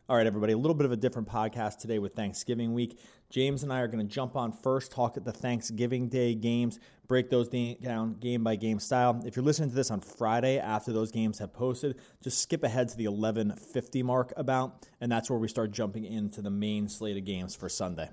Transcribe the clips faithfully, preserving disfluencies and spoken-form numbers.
All right, everybody, a little bit of a different podcast today with Thanksgiving week. James and I are going to jump on first, talk at the Thanksgiving Day games, break those down game by game style. If you're listening to this on Friday after those games have posted, just skip ahead to the eleven fifty mark about, and that's where we start jumping into the main slate of games for Sunday.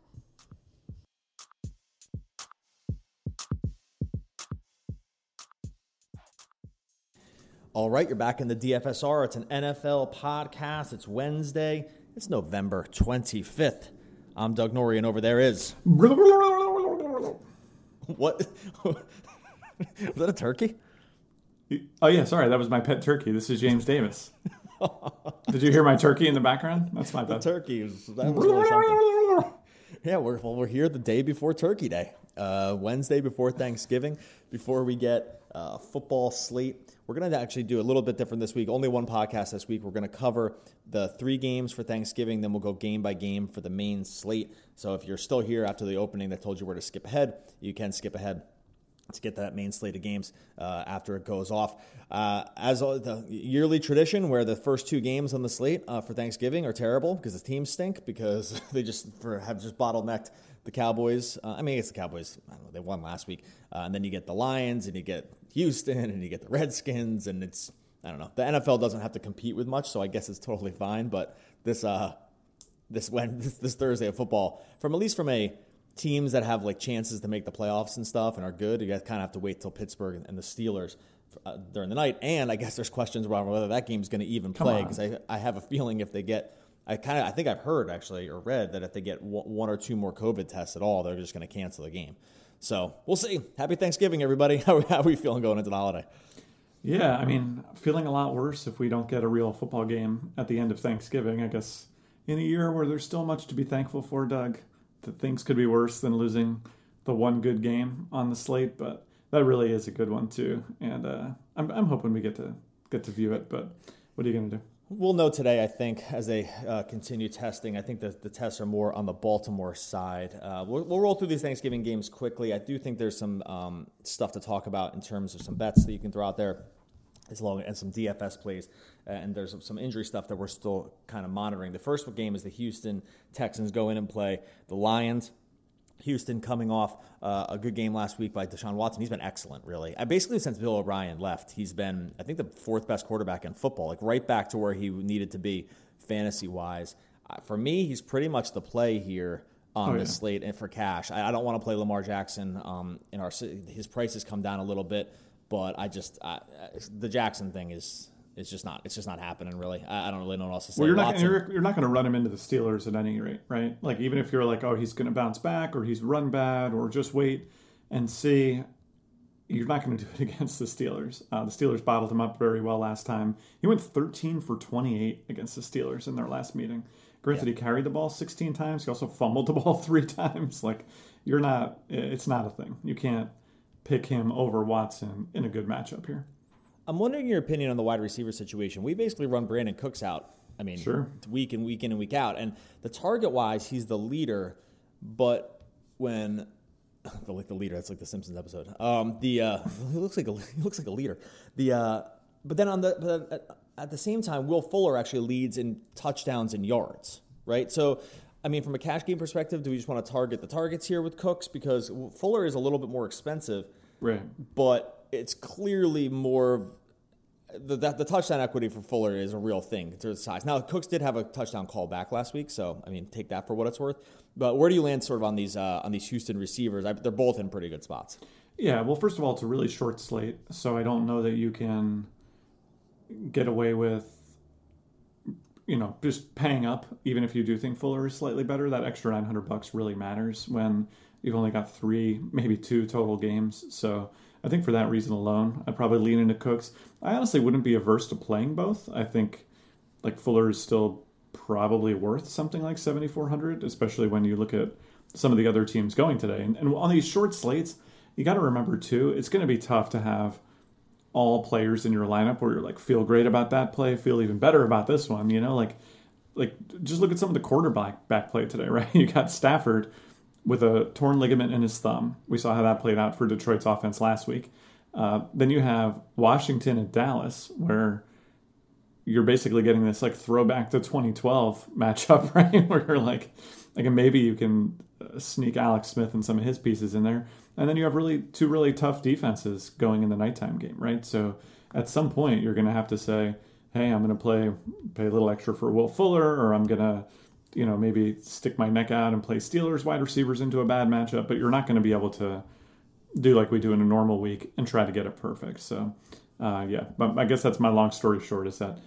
All right, you're back in the D F S R. It's an N F L podcast. It's Wednesday. It's November twenty-fifth. I'm Doug Norrie, and over there is... What? Was that a turkey? Oh, yeah, sorry. That was my pet turkey. This is James Davis. Did you hear my turkey in the background? That's my pet. The turkey. Was, that was really something. Yeah, we're, well, we're here the day before Turkey Day. Uh, Wednesday before Thanksgiving, before we get uh, football slate. We're going to actually do a little bit different this week. Only one podcast this week. We're going to cover the three games for Thanksgiving. Then we'll go game by game for the main slate. So if you're still here after the opening that told you where to skip ahead, you can skip ahead to get that main slate of games uh, after it goes off. Uh, as the yearly tradition where the first two games on the slate uh, for Thanksgiving are terrible because the teams stink because they just for, have just bottlenecked the Cowboys. Uh, I mean, it's the Cowboys. I don't know, they won last week. Uh, and then you get the Lions and you get Houston and you get the Redskins. And it's, I don't know, the N F L doesn't have to compete with much, so I guess it's totally fine. But this uh, this when this, this Thursday of football, from at least from a teams that have like chances to make the playoffs and stuff and are good, you guys kind of have to wait till Pittsburgh and the Steelers uh, during the night. And I guess there's questions about whether that game's going to even play because I, I have a feeling if they get, I kind of I think I've heard actually or read that if they get one or two more COVID tests at all, they're just going to cancel the game. So we'll see. Happy Thanksgiving, everybody. How, how are we feeling going into the holiday? Yeah, I mean, feeling a lot worse if we don't get a real football game at the end of Thanksgiving. I guess in a year where there's still much to be thankful for, Doug, that things could be worse than losing the one good game on the slate, but that really is a good one too. And uh, I'm I'm hoping we get to get to view it. But what are you going to do? We'll know today, I think, as they uh, continue testing. I think the, the tests are more on the Baltimore side. Uh, we'll, we'll roll through these Thanksgiving games quickly. I do think there's some um, stuff to talk about in terms of some bets that you can throw out there, as long and some D F S plays. Uh, and there's some injury stuff that we're still kind of monitoring. The first game is the Houston Texans go in and play the Lions. Houston coming off uh, a good game last week by Deshaun Watson. He's been excellent, really. I basically, since Bill O'Brien left, he's been, I think, the fourth best quarterback in football, like right back to where he needed to be fantasy-wise. Uh, for me, he's pretty much the play here on oh, this yeah. slate and for cash. I, I don't want to play Lamar Jackson. Um, in our his price has come down a little bit, but I just uh, the Jackson thing is. It's just not. It's just not happening, really. I, I don't really know what else to say. Well, you're not. You're, you're not going to run him into the Steelers at any rate, right? Like even if you're like, oh, he's going to bounce back, or he's run bad, or just wait and see. You're not going to do it against the Steelers. Uh, the Steelers bottled him up very well last time. He went thirteen for twenty-eight against the Steelers in their last meeting. Granted, yeah. he carried the ball sixteen times. He also fumbled the ball three times. Like you're not. It's not a thing. You can't pick him over Watson in a good matchup here. I'm wondering your opinion on the wide receiver situation. We basically run Brandon Cooks out, I mean, sure. week in, week in, and week out. And the target-wise, he's the leader. But when – like the leader, that's like the Simpsons episode. Um, the uh, he looks like a he looks like a leader. The uh, But then on the but at, at the same time, Will Fuller actually leads in touchdowns and yards, right? So, I mean, from a cash game perspective, do we just want to target the targets here with Cooks? Because Fuller is a little bit more expensive. Right. But it's clearly more the, the the touchdown equity for Fuller is a real thing to the size. Now, Cooks did have a touchdown call back last week, so I mean, take that for what it's worth. But where do you land sort of on these uh, on these Houston receivers? I, they're both in pretty good spots. Yeah, well, first of all, it's a really short slate, so I don't know that you can get away with, you know, just paying up, even if you do think Fuller is slightly better. That extra nine hundred bucks really matters when you've only got three, maybe two total games. So I think for that reason alone, I'd probably lean into Cooks. I honestly wouldn't be averse to playing both. I think like Fuller is still probably worth something like seventy-four hundred, especially when you look at some of the other teams going today. And, and on these short slates, you got to remember too, it's going to be tough to have all players in your lineup where you're like, feel great about that play, feel even better about this one. You know, like, like just look at some of the quarterback back play today, right? You got Stafford with a torn ligament in his thumb. We saw how that played out for Detroit's offense last week. Uh, then you have Washington and Dallas, where you're basically getting this like throwback to twenty twelve matchup, right? Where you're like, like maybe you can sneak Alex Smith and some of his pieces in there. And then you have really two really tough defenses going in the nighttime game, right? So at some point you're going to have to say, hey, I'm going to play, pay a little extra for Will Fuller, or I'm going to, you know, maybe stick my neck out and play Steelers wide receivers into a bad matchup, but you're not going to be able to do like we do in a normal week and try to get it perfect. So, uh, yeah, but I guess that's my long story short is that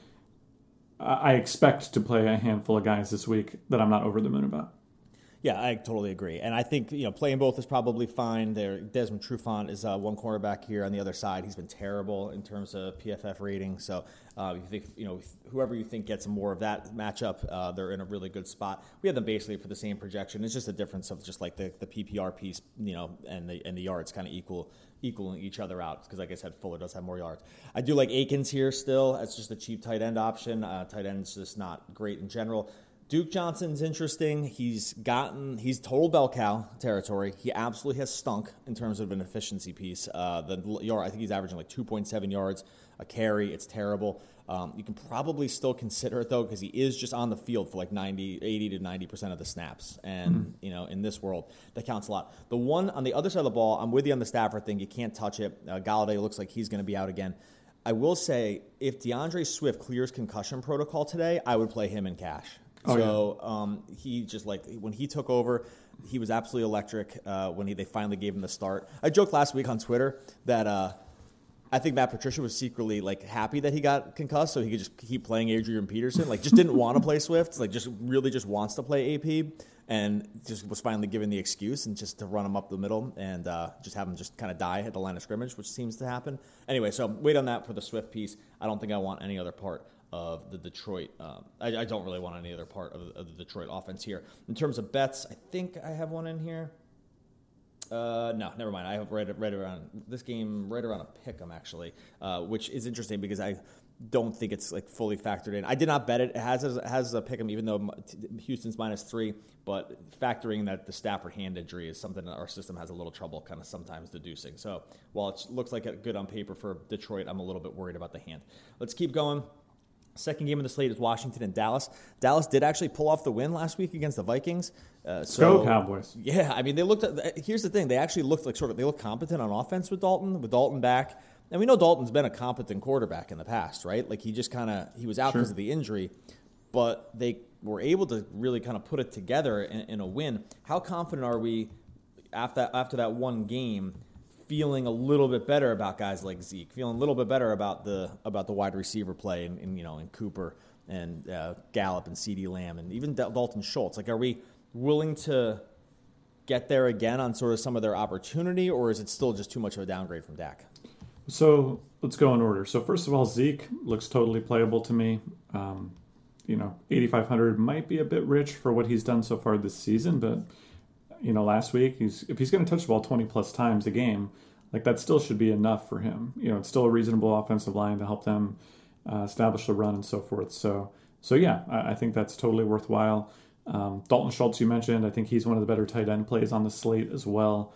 I expect to play a handful of guys this week that I'm not over the moon about. Yeah, I totally agree. And I think, you know, playing both is probably fine. There, Desmond Trufant is uh, one cornerback here on the other side. He's been terrible in terms of P F F rating. So uh, you think, you know, whoever you think gets more of that matchup, uh, they're in a really good spot. We have them basically for the same projection. It's just a difference of just like the, the P P R piece, you know, and the and the yards kind of equal equaling each other out because, like I said, Fuller does have more yards. I do like Akins here still. It's just a cheap tight end option. Uh, tight end's just not great in general. Duke Johnson's interesting. He's gotten, he's total bell cow territory. He absolutely has stunk in terms of an efficiency piece. Uh, the yard, I think he's averaging like two point seven yards a carry. It's terrible. Um, you can probably still consider it though, because he is just on the field for like ninety, eighty to ninety percent of the snaps. And, mm-hmm. you know, in this world, that counts a lot. The one on the other side of the ball, I'm with you on the Stafford thing. You can't touch it. Uh, Galladay looks like he's going to be out again. I will say, if DeAndre Swift clears concussion protocol today, I would play him in cash. Oh, so yeah. um, he just like when he took over, he was absolutely electric. Uh, when he, they finally gave him the start, I joked last week on Twitter that uh, I think Matt Patricia was secretly like happy that he got concussed, so he could just keep playing Adrian Peterson. Like, just didn't want to play Swift. Like, just really just wants to play A P, and just was finally given the excuse and just to run him up the middle and uh, just have him just kind of die at the line of scrimmage, which seems to happen. Anyway, so wait on that for the Swift piece. I don't think I want any other part of the Detroit. Um, I, I don't really want any other part of, of the Detroit offense here. In terms of bets, I think I have one in here. Uh, no, never mind. I have right, right around this game, right around a pick 'em actually, uh, which is interesting because I don't think it's like fully factored in. I did not bet it. It has it has a pick 'em, even though Houston's minus three. But factoring that the Stafford hand injury is something that our system has a little trouble kind of sometimes deducing. So while it looks like a good on paper for Detroit, I'm a little bit worried about the hand. Let's keep going. Second game of the slate is Washington and Dallas. Dallas did actually pull off the win last week against the Vikings. Uh, so, Go Cowboys. Yeah, I mean, they looked at, here's the thing. They actually looked like sort of, they looked competent on offense with Dalton, with Dalton back. And we know Dalton's been a competent quarterback in the past, right? Like he just kind of, he was out because sure. of the injury, but they were able to really kind of put it together in, in a win. How confident are we after, after that one game feeling a little bit better about guys like Zeke, feeling a little bit better about the about the wide receiver play and, and you know, in Cooper and uh, Gallup and CeeDee Lamb and even Dalton Schultz? Like, are we willing to get there again on sort of some of their opportunity, or is it still just too much of a downgrade from Dak? So let's go in order. So first of all, Zeke looks totally playable to me. Um, you know, eighty-five hundred might be a bit rich for what he's done so far this season, but you know, last week, he's if he's going to touch the ball twenty plus times a game, like that still should be enough for him. You know, it's still a reasonable offensive line to help them uh, establish the run and so forth. So, so yeah, I, I think that's totally worthwhile. Um, Dalton Schultz, you mentioned, I think he's one of the better tight end plays on the slate as well.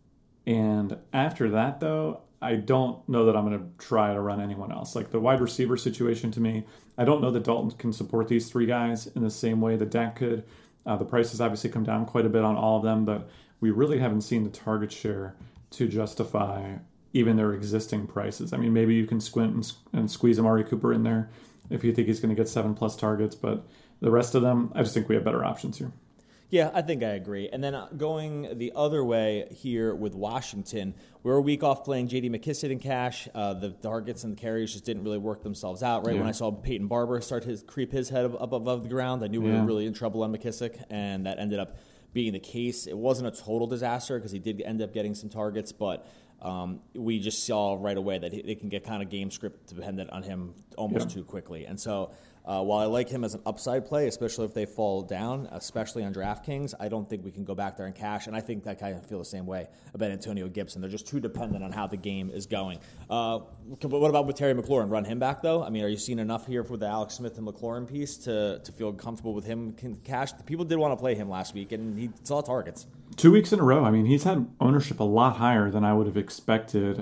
And after that, though, I don't know that I'm going to try to run anyone else. Like the wide receiver situation to me, I don't know that Dalton can support these three guys in the same way that Dak could. Uh, the prices obviously come down quite a bit on all of them, but we really haven't seen the target share to justify even their existing prices. I mean, maybe you can squint and, and squeeze Amari Cooper in there if you think he's going to get seven plus targets, but the rest of them, I just think we have better options here. Yeah, I think I agree. And then going the other way here with Washington, we're a week off playing J D McKissic in cash. Uh, the targets and the carries just didn't really work themselves out, right? Yeah. When I saw Peyton Barber start his creep his head up above the ground, I knew we yeah. were really in trouble on McKissic, and that ended up being the case. It wasn't a total disaster because he did end up getting some targets, but um, we just saw right away that they can get kind of game script dependent on him almost yeah. too quickly. And so Uh, while I like him as an upside play, especially if they fall down, especially on DraftKings, I don't think we can go back there and cash. And I think that kind of feel the same way about Antonio Gibson. They're just too dependent on how the game is going. Uh, what about with Terry McLaurin? Run him back, though? I mean, are you seeing enough here for the Alex Smith and McLaurin piece to, to feel comfortable with him cash? People did want to play him last week, and he saw targets. Two weeks in a row. I mean, he's had ownership a lot higher than I would have expected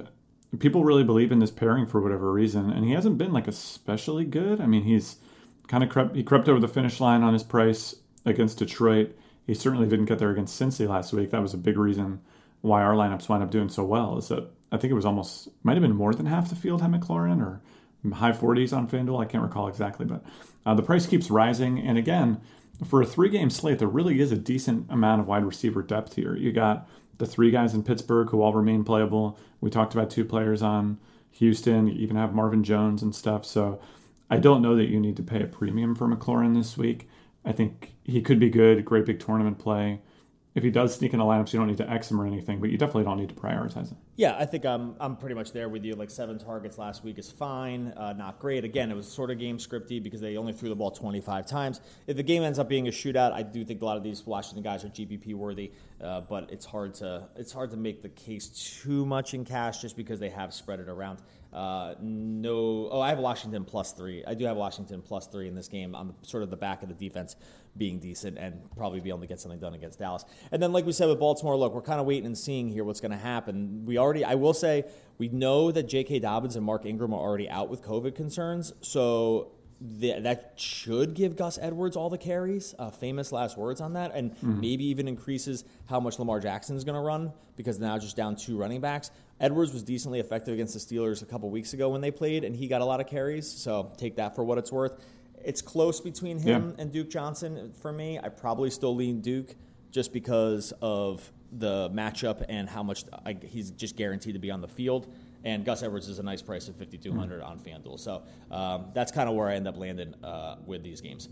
people really believe in this pairing for whatever reason, and he hasn't been like especially good. I mean, he's kind of crept, he crept over the finish line on his price against Detroit. He certainly didn't get there against Cincy last week. That was a big reason why our lineups wound up doing so well, is that I think it was almost, might have been more than half the field had McLaurin, or high forties on FanDuel. I can't recall exactly, but uh, the price keeps rising. And again, for a three-game slate, there really is a decent amount of wide receiver depth here. You got the three guys in Pittsburgh who all remain playable. We talked about two players on Houston. You even have Marvin Jones and stuff. So I don't know that you need to pay a premium for McLaurin this week. I think he could be good, great big tournament play. If he does sneak in the lineups, you don't need to X him or anything, but you definitely don't need to prioritize him. Yeah, I think I'm I'm pretty much there with you. Like seven targets last week is fine, uh, not great. Again, it was sort of game scripty because they only threw the ball twenty-five times. If the game ends up being a shootout, I do think a lot of these Washington guys are G B P worthy, uh, but it's hard to it's hard to make the case too much in cash just because they have spread it around. Uh, no, oh, I have Washington plus three. I do have Washington plus three in this game on the, sort of the back of the defense being decent and probably be able to get something done against Dallas. And then, like we said with Baltimore, look, we're kind of waiting and seeing here what's going to happen. We already, I will say, we know that J K. Dobbins and Mark Ingram are already out with COVID concerns, so the, that should give Gus Edwards all the carries. Uh, famous last words on that, and mm-hmm. maybe even increases how much Lamar Jackson is going to run because now just down two running backs. Edwards was decently effective against the Steelers a couple weeks ago when they played, and he got a lot of carries, so take that for what it's worth. It's close between him yeah. and Duke Johnson for me. I probably still lean Duke just because of the matchup and how much I, he's just guaranteed to be on the field. And Gus Edwards is a nice price at fifty-two hundred mm. on FanDuel. So um, that's kind of where I end up landing uh, with these games.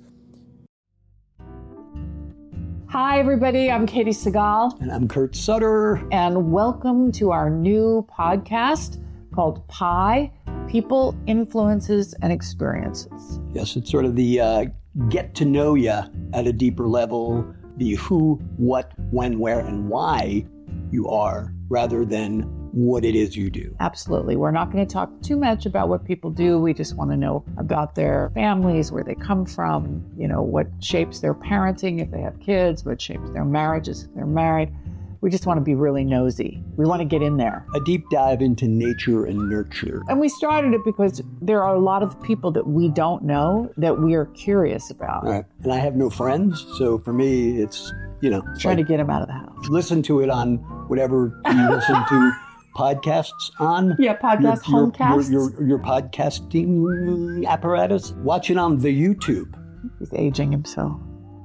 Hi, everybody. I'm Katie Segal. And I'm Kurt Sutter. And welcome to our new podcast called Pi, People, Influences, and Experiences. Yes, it's sort of the uh, get to know you at a deeper level, the who, what, when, where, and why you are, rather than what it is you do. Absolutely. We're not going to talk too much about what people do. We just want to know about their families, where they come from, you know, what shapes their parenting if they have kids, what shapes their marriages if they're married. We just want to be really nosy. We want to get in there. A deep dive into nature and nurture. And we started it because there are a lot of people that we don't know that we are curious about. Right. And I have no friends, so for me, it's, you know. Trying like, to get them out of the house. Listen to it on whatever you listen to podcasts on. Yeah, podcast, your, homecasts. Your, your, your podcasting apparatus. Watch it on the YouTube. He's aging himself.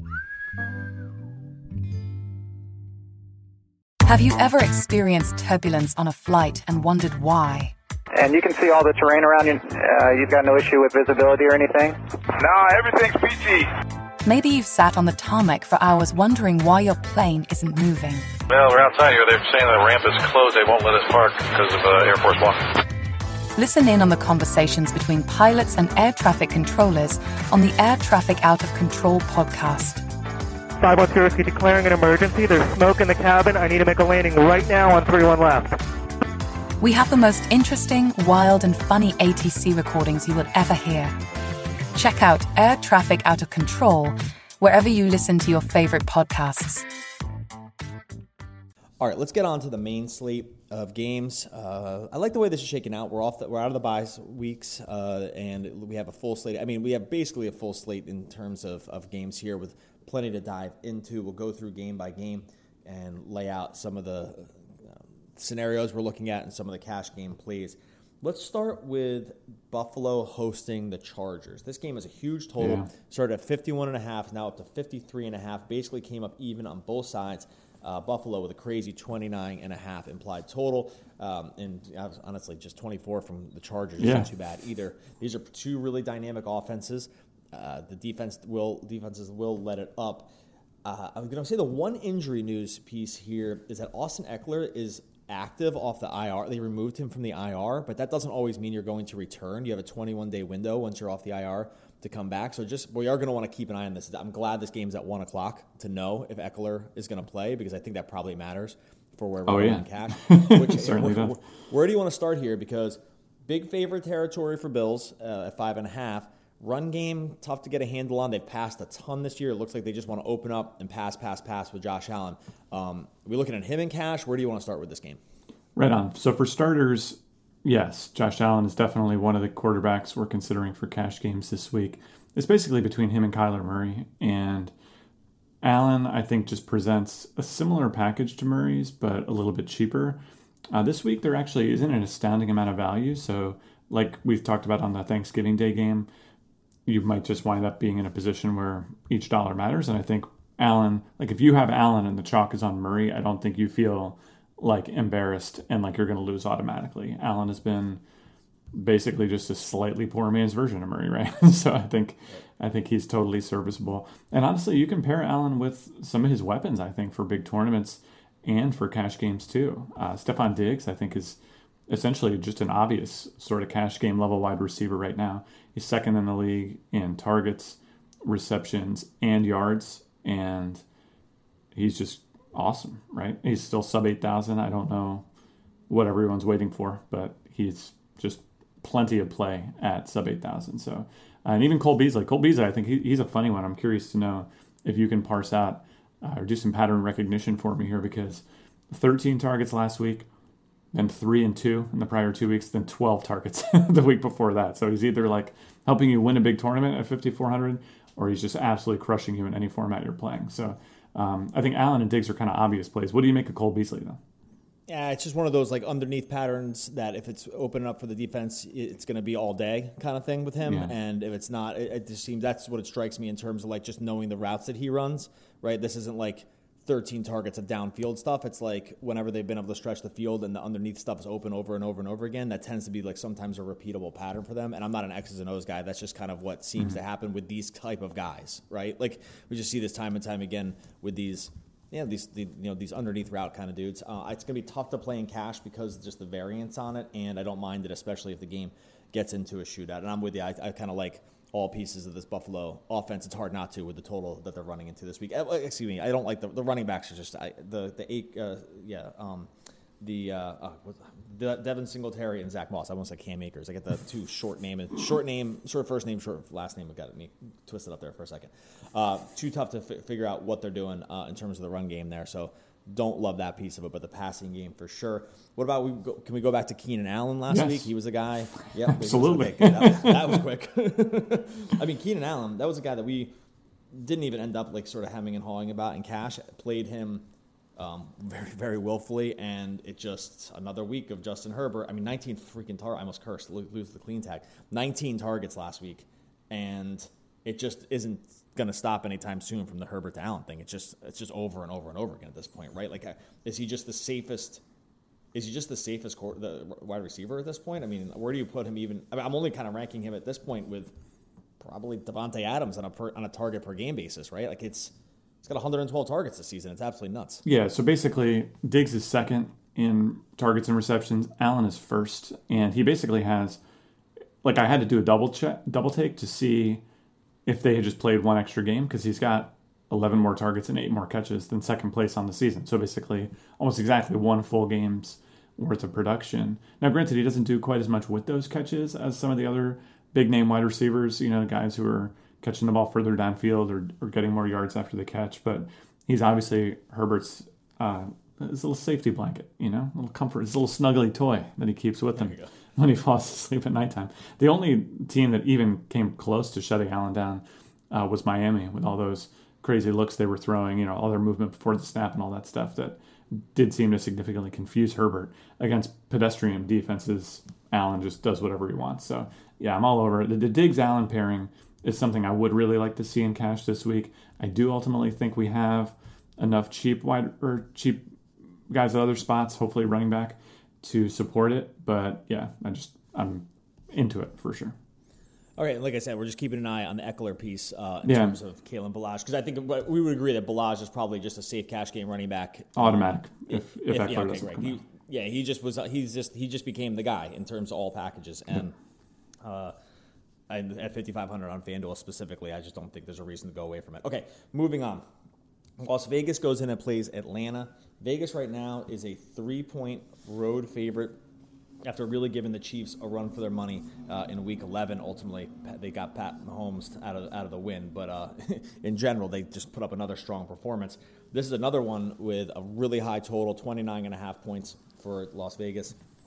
Have you ever experienced turbulence on a flight and wondered why? And you can see all the terrain around you. Uh, you've got no issue with visibility or anything? No, everything's peachy. Maybe you've sat on the tarmac for hours wondering why your plane isn't moving. Well, we're outside here. They're saying the ramp is closed. They won't let us park because of uh, Air Force One. Listen in on the conversations between pilots and air traffic controllers on the Air Traffic Out of Control podcast. five one zero, declaring an emergency. There's smoke in the cabin. I need to make a landing right now on three one left. We have the most interesting, wild, and funny A T C recordings you will ever hear. Check out Air Traffic Out of Control wherever you listen to your favorite podcasts. All right, let's get on to the main slate of games. Uh, I like the way this is shaking out. We're off. The, we're out of the bye weeks, uh, and we have a full slate. I mean, we have basically a full slate in terms of, of games here with plenty to dive into. We'll go through game by game and lay out some of the uh, scenarios we're looking at and some of the cash game plays. Let's start with Buffalo hosting the Chargers. This game is a huge total. Yeah. Started at fifty-one and a half, now up to fifty-three and a half. Basically came up even on both sides. Uh, Buffalo with a crazy twenty-nine and a half implied total. Um, and honestly, just twenty-four from the Chargers yeah. isn't too bad either. These are two really dynamic offenses. Uh, the defense will defenses will let it up. Uh, I'm going to say the one injury news piece here is that Austin Eckler is active off the I R. They removed him from the I R, but that doesn't always mean you're going to return. You have a twenty-one day window once you're off the I R to come back. So just we are going to want to keep an eye on this. I'm glad this game's at one o'clock to know if Eckler is going to play because I think that probably matters for where we're oh, going yeah. in cash. Which, Certainly where, does. Where do you want to start here? Because big favorite territory for Bills uh, at five and a half. Run game, tough to get a handle on. They've passed a ton this year. It looks like they just want to open up and pass, pass, pass with Josh Allen. Um, are we looking at him in cash? Where do you want to start with this game? Right on. So for starters, Yes, Josh Allen is definitely one of the quarterbacks we're considering for cash games this week. It's basically between him and Kyler Murray. And Allen, I think, just presents a similar package to Murray's, but a little bit cheaper. Uh, this week, there actually isn't an astounding amount of value. So, like we've talked about on the Thanksgiving Day game, you might just wind up being in a position where each dollar matters. And I think Allen, like if you have Allen and the chalk is on Murray, I don't think you feel like embarrassed and like you're going to lose automatically. Allen has been basically just a slightly poor man's version of Murray, right? So I think I think he's totally serviceable. And honestly, you can pair Allen with some of his weapons, I think, for big tournaments and for cash games too. Uh, Stephon Diggs, I think, is essentially just an obvious sort of cash game level wide receiver right now. He's second in the league in targets, receptions, and yards, and he's just awesome, right? He's still sub eight thousand. I don't know what everyone's waiting for, but he's just plenty of play at sub eight thousand. So, uh, and even Cole Beasley. Cole Beasley, I think he, he's a funny one. I'm curious to know if you can parse out uh, or do some pattern recognition for me here, because thirteen targets last week, then three and two in the prior two weeks, then twelve targets the week before that. So he's either like helping you win a big tournament at fifty-four hundred, or he's just absolutely crushing you in any format you're playing. So um, I think Allen and Diggs are kind of obvious plays. What do you make of Cole Beasley, though? Yeah, it's just one of those like underneath patterns that if it's open up for the defense, it's going to be all day kind of thing with him. Yeah. And if it's not, it, it just seems that's what it strikes me in terms of like just knowing the routes that he runs, right? This isn't like thirteen targets of downfield stuff. It's like whenever they've been able to stretch the field and the underneath stuff is open over and over and over again, that tends to be like sometimes a repeatable pattern for them. And I'm not an X's and O's guy. That's just kind of what seems mm-hmm. to happen with these type of guys, right? Like we just see this time and time again with these Yeah, these the, you know these underneath route kind of dudes. Uh, it's going to be tough to play in cash because just the variance on it, and I don't mind it, especially if the game gets into a shootout. And I'm with you. I, I kind of like all pieces of this Buffalo offense. It's hard not to with the total that they're running into this week. Uh, excuse me, I don't like the, the running backs are just I, the the eight uh, yeah um, the uh, uh, the Devin Singletary and Zach Moss. I almost like Cam Akers. I get the two short name short name short first name short last name. I got me twisted up there for a second. Uh, too tough to f- figure out what they're doing uh, in terms of the run game there. So don't love that piece of it, but the passing game for sure. What about we? Go, can we go back to Keenan Allen last yes. week? He was a guy. Yeah, absolutely. Okay, that, was, that was quick. I mean, Keenan Allen. That was a guy that we didn't even end up like sort of hemming and hawing about in cash. Played him um, very, very willfully, and it just another week of Justin Herbert. I mean, nineteen freaking targets. I almost cursed. Lose the clean tag. nineteen targets last week, and it just isn't going to stop anytime soon from the Herbert to Allen thing. It's just it's just over and over and over again at this point, right? Like, is he just the safest? Is he just the safest court, the wide receiver at this point? I mean, where do you put him? Even I mean, I'm only kind of ranking him at this point with probably Devontae Adams on a per, on a target per game basis, right? Like it's it's got one hundred twelve targets this season. It's absolutely nuts. Yeah. So basically, Diggs is second in targets and receptions. Allen is first, and he basically has like I had to do a double check, double take to see if they had just played one extra game, because he's got eleven more targets and eight more catches than second place on the season. So basically almost exactly one full game's worth of production. Now, granted, he doesn't do quite as much with those catches as some of the other big-name wide receivers, you know, guys who are catching the ball further downfield or, or getting more yards after the catch. But he's obviously Herbert's uh, his little safety blanket, you know, a little comfort, his little snuggly toy that he keeps with him when he falls asleep at nighttime. The only team that even came close to shutting Allen down uh, was Miami, with all those crazy looks they were throwing, you know, all their movement before the snap and all that stuff that did seem to significantly confuse Herbert. Against pedestrian defenses, Allen just does whatever he wants. So, yeah, I'm all over it. The, the Diggs-Allen pairing is something I would really like to see in cash this week. I do ultimately think we have enough cheap wide or cheap guys at other spots, hopefully running back, to support it. But, yeah, I just I'm into it for sure. All right, like I said, we're just keeping an eye on the Eckler piece uh, in yeah. terms of Kalen Ballage, because I think we would agree that Ballage is probably just a safe cash game running back. Automatic, um, if, if, if Eckler yeah, okay, doesn't right. come he, Yeah, he just was. He's just he just became the guy in terms of all packages, and uh, at fifty-five hundred on FanDuel specifically, I just don't think there's a reason to go away from it. Okay, moving on. Las Vegas goes in and plays Atlanta. Vegas right now is a three-point road favorite after really giving the Chiefs a run for their money uh, in Week eleven. Ultimately, they got Pat Mahomes out of out of the win, but uh, in general, they just put up another strong performance. This is another one with a really high total, twenty-nine and a half points for Las Vegas.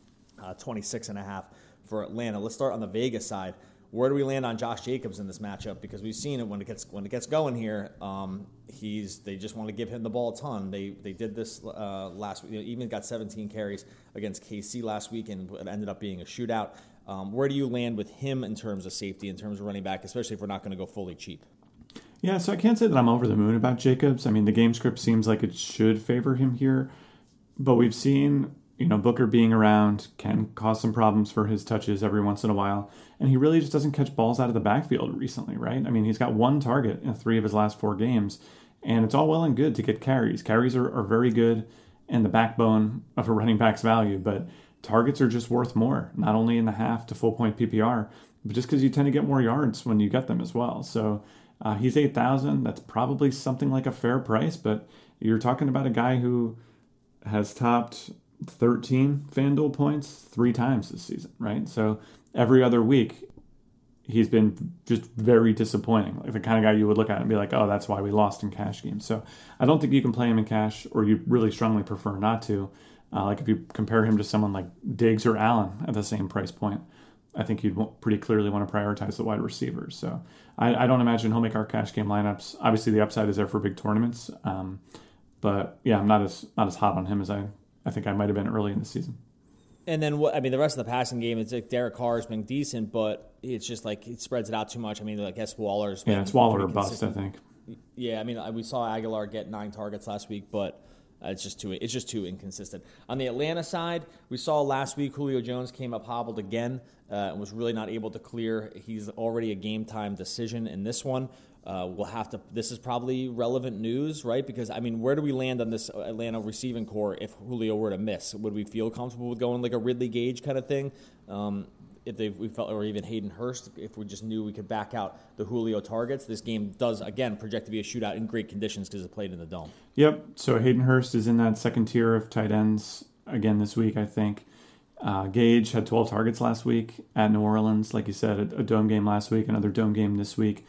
uh, twenty-six and a half for Atlanta. Let's start on the Vegas side. Where do we land on Josh Jacobs in this matchup? Because we've seen it when it gets when it gets going here. Um, he's they just want to give him the ball a ton. They they did this uh, last week. You know, even got seventeen carries against K C last week, and it ended up being a shootout. Um, where do you land with him in terms of safety, in terms of running back, especially if we're not going to go fully cheap? Yeah, so I can't say that I'm over the moon about Jacobs. I mean, the game script seems like it should favor him here, but we've seen, you know, Booker being around can cause some problems for his touches every once in a while, and he really just doesn't catch balls out of the backfield recently, right? I mean, he's got one target in three of his last four games, and it's all well and good to get carries. Carries are, are very good and the backbone of a running back's value, but targets are just worth more, not only in the half to full point P P R, but just because you tend to get more yards when you get them as well. So uh, he's eight thousand. That's probably something like a fair price, but you're talking about a guy who has topped thirteen FanDuel points three times this season, right? So every other week, he's been just very disappointing. Like the kind of guy you would look at and be like, oh, that's why we lost in cash games. So I don't think you can play him in cash, or you really strongly prefer not to. Uh, like if you compare him to someone like Diggs or Allen at the same price point, I think you'd pretty clearly want to prioritize the wide receivers. So I, I don't imagine he'll make our cash game lineups. Obviously, the upside is there for big tournaments. Um, but yeah, I'm not as not as hot on him as I, I think I might have been early in the season. And then, what I mean, the rest of the passing game, it's like Derek Carr has been decent, but it's just like it spreads it out too much. I mean, I guess Waller's been yeah, it's Waller or bust, consistent. I think. Yeah, I mean, we saw Aguilar get nine targets last week, but Uh, it's just too it's just too inconsistent. On the Atlanta side, we saw last week Julio Jones came up hobbled again uh, and was really not able to clear. He's already a game time decision in this one. Uh, we'll have to. This is probably relevant news, right? Because I mean, where do we land on this Atlanta receiving core if Julio were to miss? Would we feel comfortable with going like a Ridley Gage kind of thing? Um, if they we felt, or even Hayden Hurst, if we just knew we could back out the Julio targets, this game does again project to be a shootout in great conditions because it's played in the dome. Yep. So Hayden Hurst is in that second tier of tight ends again this week, I think. Uh, Gage had twelve targets last week at New Orleans, like you said, a, a dome game last week, another dome game this week.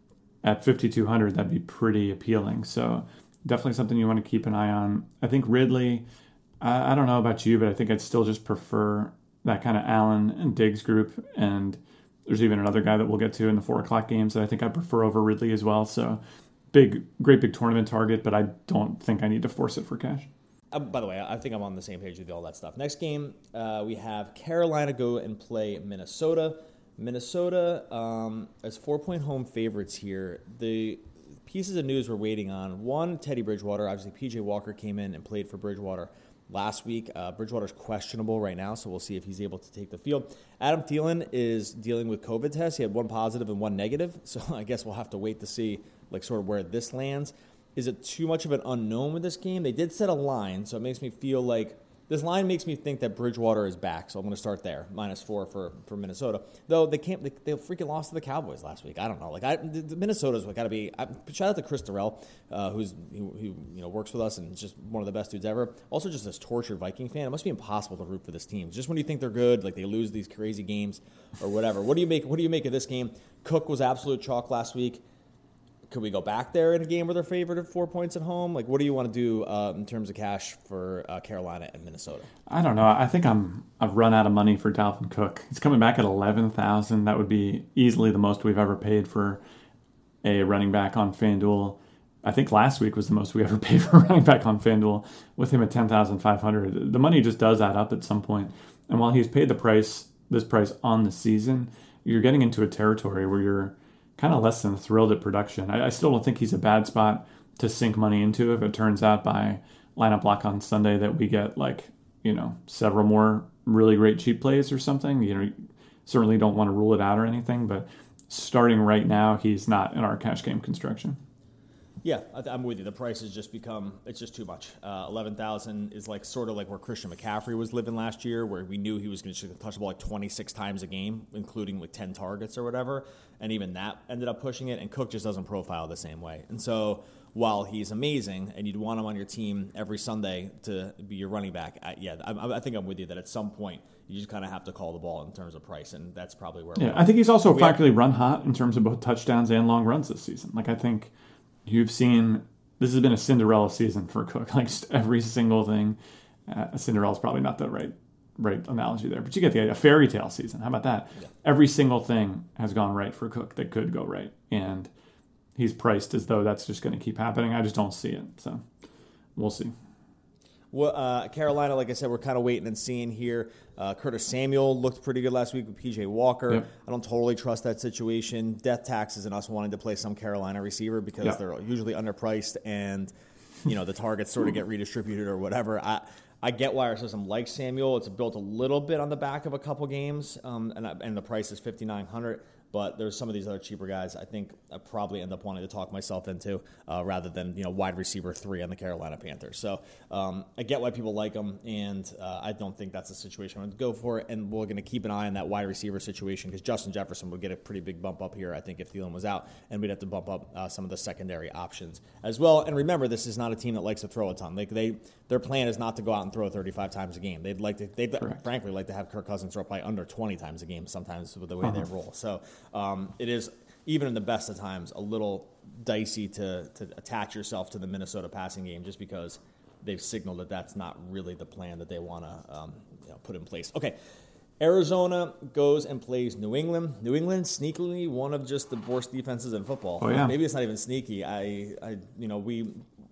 At fifty-two hundred, that'd be pretty appealing. So definitely something you want to keep an eye on. I think Ridley, I, I don't know about you, but I think I'd still just prefer that kind of Allen and Diggs group. And there's even another guy that we'll get to in the four o'clock games that I think I prefer over Ridley as well. So big, great big tournament target, but I don't think I need to force it for cash. Uh, by the way, I think I'm on the same page with all that stuff. Next game, uh, we have Carolina go and play Minnesota. Minnesota um, as four-point home favorites here. The pieces of news we're waiting on, one, Teddy Bridgewater. Obviously, P J Walker came in and played for Bridgewater last week. Uh, Bridgewater's questionable right now, so we'll see if he's able to take the field. Adam Thielen is dealing with COVID tests. He had one positive and one negative, so I guess we'll have to wait to see like sort of where this lands. Is it too much of an unknown with this game? They did set a line, so it makes me feel like this line makes me think that Bridgewater is back, so I'm going to start there. Minus four for, for Minnesota. Though they can't, they, they freaking lost to the Cowboys last week. I don't know. Like I, the, the Minnesota's got to be. I, shout out to Chris Durrell, uh, who's who, who you know works with us and is just one of the best dudes ever. Also, just this tortured Viking fan. It must be impossible to root for this team. Just when you think they're good, like they lose these crazy games or whatever. What do you make? What do you make of this game? Cook was absolute chalk last week. Could we go back there in a game where they're favored at four points at home? Like, what do you want to do uh, in terms of cash for uh, Carolina and Minnesota? I don't know. I think I'm I've run out of money for Dalvin Cook. He's coming back at eleven thousand. That would be easily the most we've ever paid for a running back on FanDuel. I think last week was the most we ever paid for a running back on FanDuel with him at ten thousand five hundred. The money just does add up at some point. And while he's paid the price, this price on the season, you're getting into a territory where you're kind of less than thrilled at production. I, I still don't think he's a bad spot to sink money into if it turns out by lineup lock on Sunday that we get like, you know, several more really great cheap plays or something. You know, you certainly don't want to rule it out or anything, but starting right now, he's not in our cash game construction. Yeah, I'm with you. The price has just become, it's just too much. Uh, eleven thousand is like sort of like where Christian McCaffrey was living last year, where we knew he was going to touch the ball like twenty-six times a game, including like ten targets or whatever. And even that ended up pushing it. And Cook just doesn't profile the same way. And so while he's amazing and you'd want him on your team every Sunday to be your running back, I, yeah, I, I think I'm with you that at some point you just kind of have to call the ball in terms of price. And that's probably where yeah, we're I think he's also we practically have, run hot in terms of both touchdowns and long runs this season. Like I think you've seen, this has been a Cinderella season for Cook. Like just every single thing. Uh, Cinderella's probably not the right right analogy there, but you get the idea. A fairy tale season. How about that? Yeah. Every single thing has gone right for Cook that could go right, and he's priced as though that's just going to keep happening. I just don't see it. So we'll see. Well, uh, Carolina, like I said, we're kind of waiting and seeing here. Uh, Curtis Samuel looked pretty good last week with P J Walker. Yep. I don't totally trust that situation. Death taxes and us wanting to play some Carolina receiver because yep. they're usually underpriced and, you know, the targets sort of get redistributed or whatever. I I get why our system likes Samuel. It's built a little bit on the back of a couple games, um, and and the price is fifty-nine hundred dollars. But there's some of these other cheaper guys I think I probably end up wanting to talk myself into uh, rather than, you know, wide receiver three on the Carolina Panthers. So um, I get why people like them, and uh, I don't think that's the situation I'm going to go for. And we're going to keep an eye on that wide receiver situation because Justin Jefferson would get a pretty big bump up here, I think, if Thielen was out, and we'd have to bump up uh, some of the secondary options as well. And remember, this is not a team that likes to throw a ton. Like they, their plan is not to go out and throw thirty-five times a game. They'd like to, they'd Correct. frankly like to have Kirk Cousins throw probably under twenty times a game sometimes with the way uh-huh. they roll. So um, it is, even in the best of times, a little dicey to, to attach yourself to the Minnesota passing game just because they've signaled that that's not really the plan that they want to um, you know, put in place. Okay, Arizona goes and plays New England. New England, sneakily, one of just the worst defenses in football. Oh, yeah. Maybe it's not even sneaky. I, I, you know, we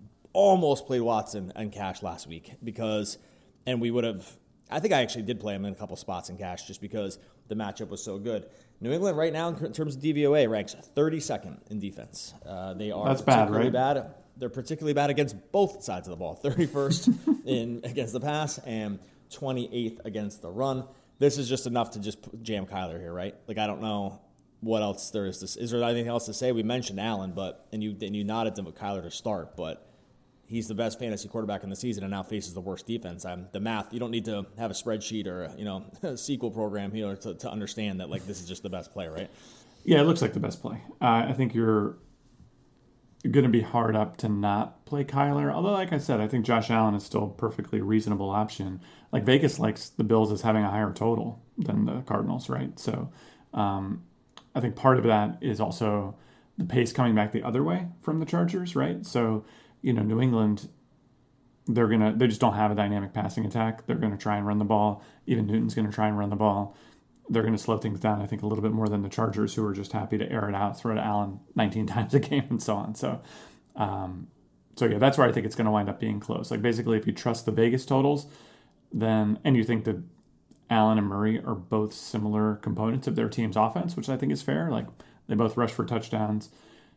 almost played Watson and Cash last week because, and we would have, I think I actually did play him in a couple spots in Cash just because the matchup was so good. New England right now in terms of D V O A ranks thirty-second in defense. Uh, they are That's bad, particularly right? bad. They're particularly bad against both sides of the ball. thirty-first in against the pass and twenty-eighth against the run. This is just enough to just jam Kyler here, right? Like I don't know what else there is. To, is there anything else to say? We mentioned Allen, but and you and you nodded to Kyler to start, but he's the best fantasy quarterback in the season and now faces the worst defense. I'm, the math, you don't need to have a spreadsheet or a, you know, a S Q L program here to, to understand that, like, this is just the best play, right? Yeah, it looks like the best play. Uh, I think you're going to be hard up to not play Kyler. Although, like I said, I think Josh Allen is still a perfectly reasonable option. Like, Vegas likes the Bills as having a higher total than the Cardinals, right? So um, I think part of that is also the pace coming back the other way from the Chargers, right? So, you know, New England, they're gonna they just don't have a dynamic passing attack. They're gonna try and run the ball. Even Newton's gonna try and run the ball. They're gonna slow things down, I think, a little bit more than the Chargers, who are just happy to air it out, throw to Allen nineteen times a game, and so on. So, um, so yeah, that's where I think it's gonna wind up being close. Like basically, if you trust the Vegas totals, then and you think that Allen and Murray are both similar components of their team's offense, which I think is fair. Like they both rush for touchdowns.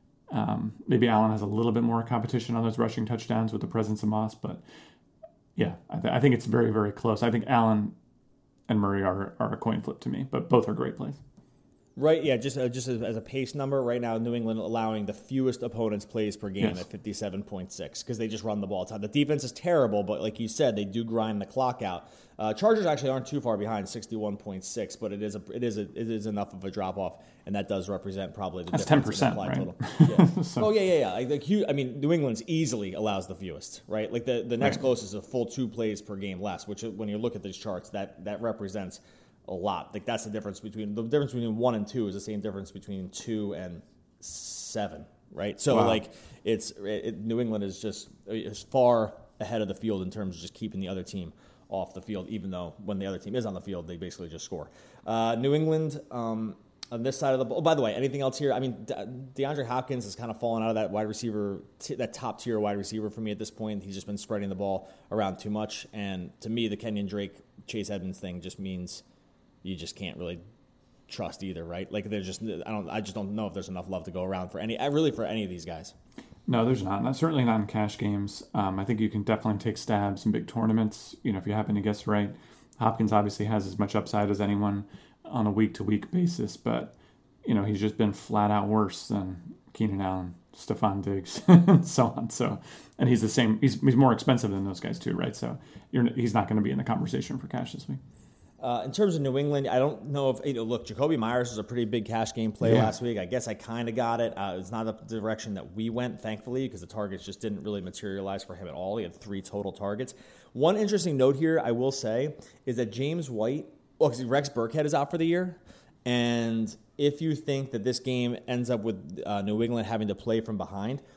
Um, maybe Allen has a little bit more competition on those rushing touchdowns with the presence of Moss, but yeah, I, th- I think it's very, very close. I think Allen and Murray are, are a coin flip to me, but both are great plays. Right, yeah, just uh, just as, as a pace number, right now New England allowing the fewest opponents' plays per game yes. at fifty-seven point six because they just run the ball a ton. The defense is terrible, but like you said, they do grind the clock out. Uh, Chargers actually aren't too far behind, sixty-one point six, but it is a, it is a, it is enough of a drop off, and that does represent probably the That's difference ten percent, in right? Total. Yeah. so. Oh yeah, yeah, yeah. Like, like you, I mean, New England's easily allows the fewest, right? Like the, the next right. closest is a full two plays per game less, which when you look at these charts, that that represents a lot. Like that's the difference between the difference between one and two is the same difference between two and seven, right? So wow. like it's it, New England is just is far ahead of the field in terms of just keeping the other team off the field, even though when the other team is on the field, they basically just score. Uh, New England um, on this side of the ball. Oh, by the way, anything else here? I mean, De- DeAndre Hopkins has kind of fallen out of that wide receiver, t- that top tier wide receiver for me at this point. He's just been spreading the ball around too much, and to me, the Kenyon Drake, Chase Edmonds thing just means you just can't really trust either, right? Like there's just I don't I just don't know if there's enough love to go around for any really for any of these guys. No, there's not. not certainly not in cash games. Um, I think you can definitely take stabs in big tournaments. You know, if you happen to guess right. Hopkins obviously has as much upside as anyone on a week to week basis, but you know he's just been flat out worse than Keenan Allen, Stephon Diggs, and so on. So, and he's the same. He's he's more expensive than those guys too, right? So you're, he's not going to be in the conversation for cash this week. Uh, in terms of New England, I don't know if, you know, look, Jacoby Myers was a pretty big cash game play yeah. last week. I guess I kind of got it. Uh, it's not the direction that we went, thankfully, because the targets just didn't really materialize for him at all. He had three total targets. One interesting note here, I will say, is that James White, well, because Rex Burkhead is out for the year, and if you think that this game ends up with uh, New England having to play from behind,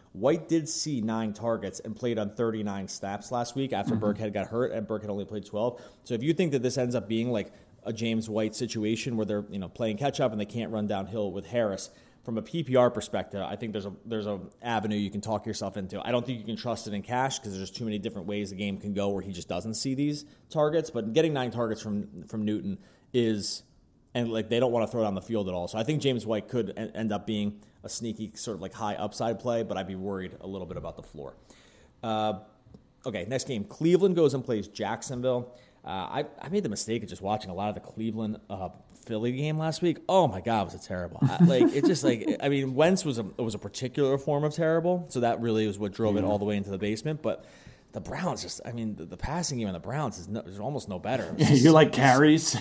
White did see nine targets and played on thirty-nine snaps last week after mm-hmm. Burkhead got hurt, and Burkhead only played twelve. So if you think that this ends up being like a James White situation where they're, you know, playing catch up and they can't run downhill with Harris, from a P P R perspective, I think there's a there's a avenue you can talk yourself into. I don't think you can trust it in cash because there's too many different ways the game can go where he just doesn't see these targets. But getting nine targets from from Newton is, and like they don't want to throw it on the field at all. So I think James White could end up being a sneaky sort of like high upside play, but I'd be worried a little bit about the floor. Uh, okay, next game, Cleveland goes and plays Jacksonville. Uh, I, I made the mistake of just watching a lot of the Cleveland uh, Philly game last week. Oh my God, was it terrible? I, like it just like I mean, Wentz was a was a particular form of terrible, so that really was what drove it all the way into the basement. But the Browns just, I mean, the, the passing game on the Browns is, no, is almost no better. Yeah, you like carries.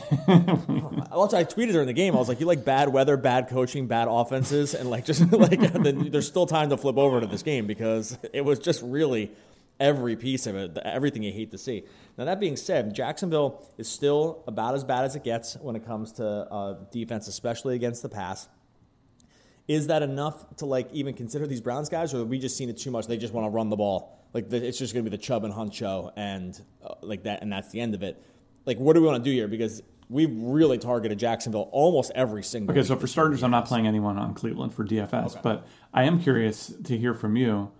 Also, I tweeted during the game. I was like, you like bad weather, bad coaching, bad offenses, and like just like then there's still time to flip over to this game because it was just really every piece of it, everything you hate to see. Now, that being said, Jacksonville is still about as bad as it gets when it comes to uh, defense, especially against the pass. Is that enough to like even consider these Browns guys, or have we just seen it too much? They just want to run the ball. Like the, it's just going to be the Chubb and Hunt show, and uh, like that, and that's the end of it. Like, what do we want to do here? Because we've really targeted Jacksonville almost every single. Okay, so for starters, I'm not playing anyone on Cleveland for D F S, okay. But I am curious to hear from you.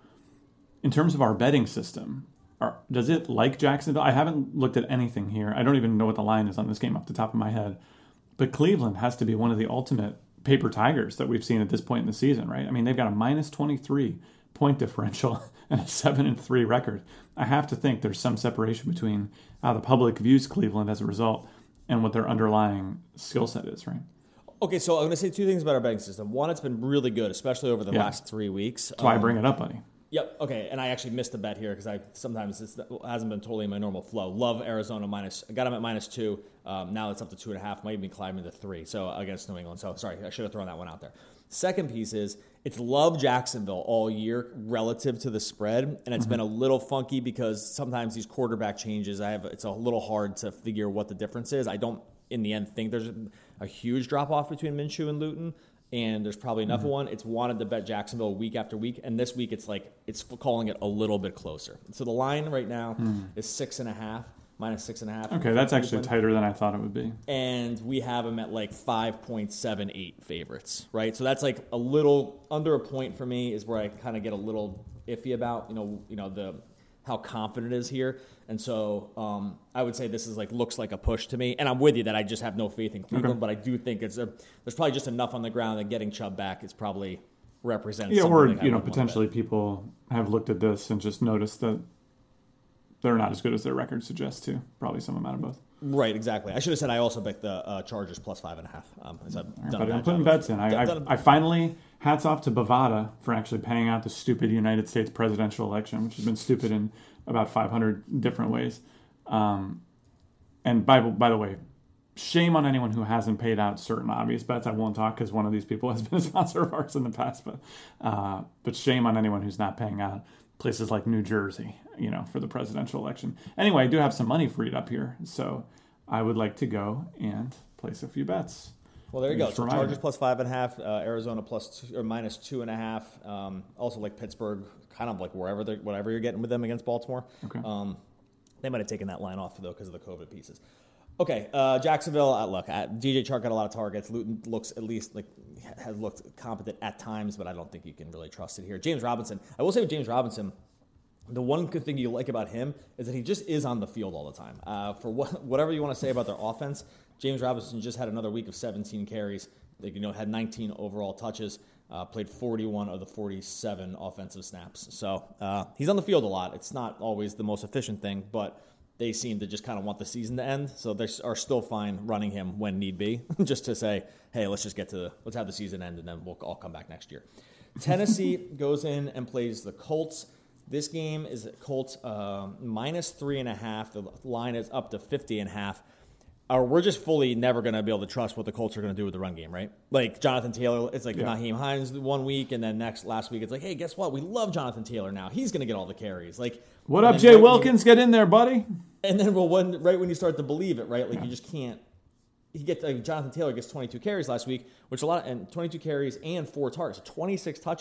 In terms of our betting system, are, does it like Jacksonville? I haven't looked at anything here. I don't even know what the line is on this game off the top of my head. But Cleveland has to be one of the ultimate paper tigers that we've seen at this point in the season, right? I mean, they've got a minus twenty-three point differential and a seven and three record. I have to think there's some separation between how the public views Cleveland as a result and what their underlying skill set is, right? Okay, so I'm going to say two things about our betting system. One, it's been really good, especially over the yeah. last three weeks. That's why um, I bring it up, buddy. Yep. Okay. And I actually missed a bet here because I sometimes it's, it hasn't been totally in my normal flow. Love Arizona minus. I got them at minus two. Um, now it's up to two and a half. Might even climb into three. So against New England. So sorry, I should have thrown that one out there. Second piece is it's love Jacksonville all year relative to the spread, and it's mm-hmm. been a little funky because sometimes these quarterback changes. I have it's a little hard to figure what the difference is. I don't in the end think there's a, a huge drop off between Minshew and Luton. And there's probably enough mm-hmm. of one. It's wanted to bet Jacksonville week after week, and this week it's like it's calling it a little bit closer. So the line right now mm. is six and a half, minus six and a half. Okay, that's actually tighter than I thought it would be. And we have them at like five point seven eight favorites, right? So that's like a little under a point for me is where I kind of get a little iffy about, you know, you know the how confident it is here. And so um, I would say this is like looks like a push to me. And I'm with you that I just have no faith in Cleveland, okay. but I do think it's a, there's probably just enough on the ground that getting Chubb back is probably represents. Yeah, or you know, potentially people have looked at this and just noticed that they're not as good as their record suggests too. Probably some amount of both. Right, exactly. I should have said I also picked the uh, Chargers plus five and a half. Um, I've right, but I'm putting bets in. I, I, I finally, hats off to Bovada for actually paying out the stupid United States presidential election, which has been stupid in about five hundred different ways. Um, and by, by the way, shame on anyone who hasn't paid out certain obvious bets. I won't talk because one of these people has been a sponsor of ours in the past. But uh, but shame on anyone who's not paying out. Places like New Jersey, you know, for the presidential election. Anyway, I do have some money freed up here, so I would like to go and place a few bets. Well, there you go. So Chargers plus five and a half, uh, Arizona plus two, or minus two and a half. Um, also, like Pittsburgh, kind of like wherever they're, whatever you're getting with them against Baltimore. Okay. Um, they might have taken that line off though because of the COVID pieces. Okay, uh, Jacksonville. Uh, look, uh, D J Chark got a lot of targets. Luton looks at least like has looked competent at times, but I don't think you can really trust it here. James Robinson. I will say with James Robinson, the one good thing you like about him is that he just is on the field all the time. Uh, for what, whatever you want to say about their offense, James Robinson just had another week of seventeen carries. They, you know, had nineteen overall touches. Uh, played forty-one of the forty-seven offensive snaps. So uh, he's on the field a lot. It's not always the most efficient thing, but they seem to just kind of want the season to end, so they are still fine running him when need be, just to say, hey, let's just get to the, let's have the season end, and then we'll all come back next year. Tennessee goes in and plays the Colts. This game is Colts uh, minus three and a half. The line is up to fifty and a half. Or we're just fully never going to be able to trust what the Colts are going to do with the run game, right? Like Jonathan Taylor, it's like yeah. Naheem Hines one week, and then next last week it's like, hey, guess what? We love Jonathan Taylor now. He's going to get all the carries. Like, what up, Jay right Wilkins? You, get in there, buddy. And then, well, when, right when you start to believe it, right? Like yeah. you just can't. He gets like Jonathan Taylor gets twenty-two carries last week, which a lot, of, and twenty-two carries and four targets, so twenty-six touches.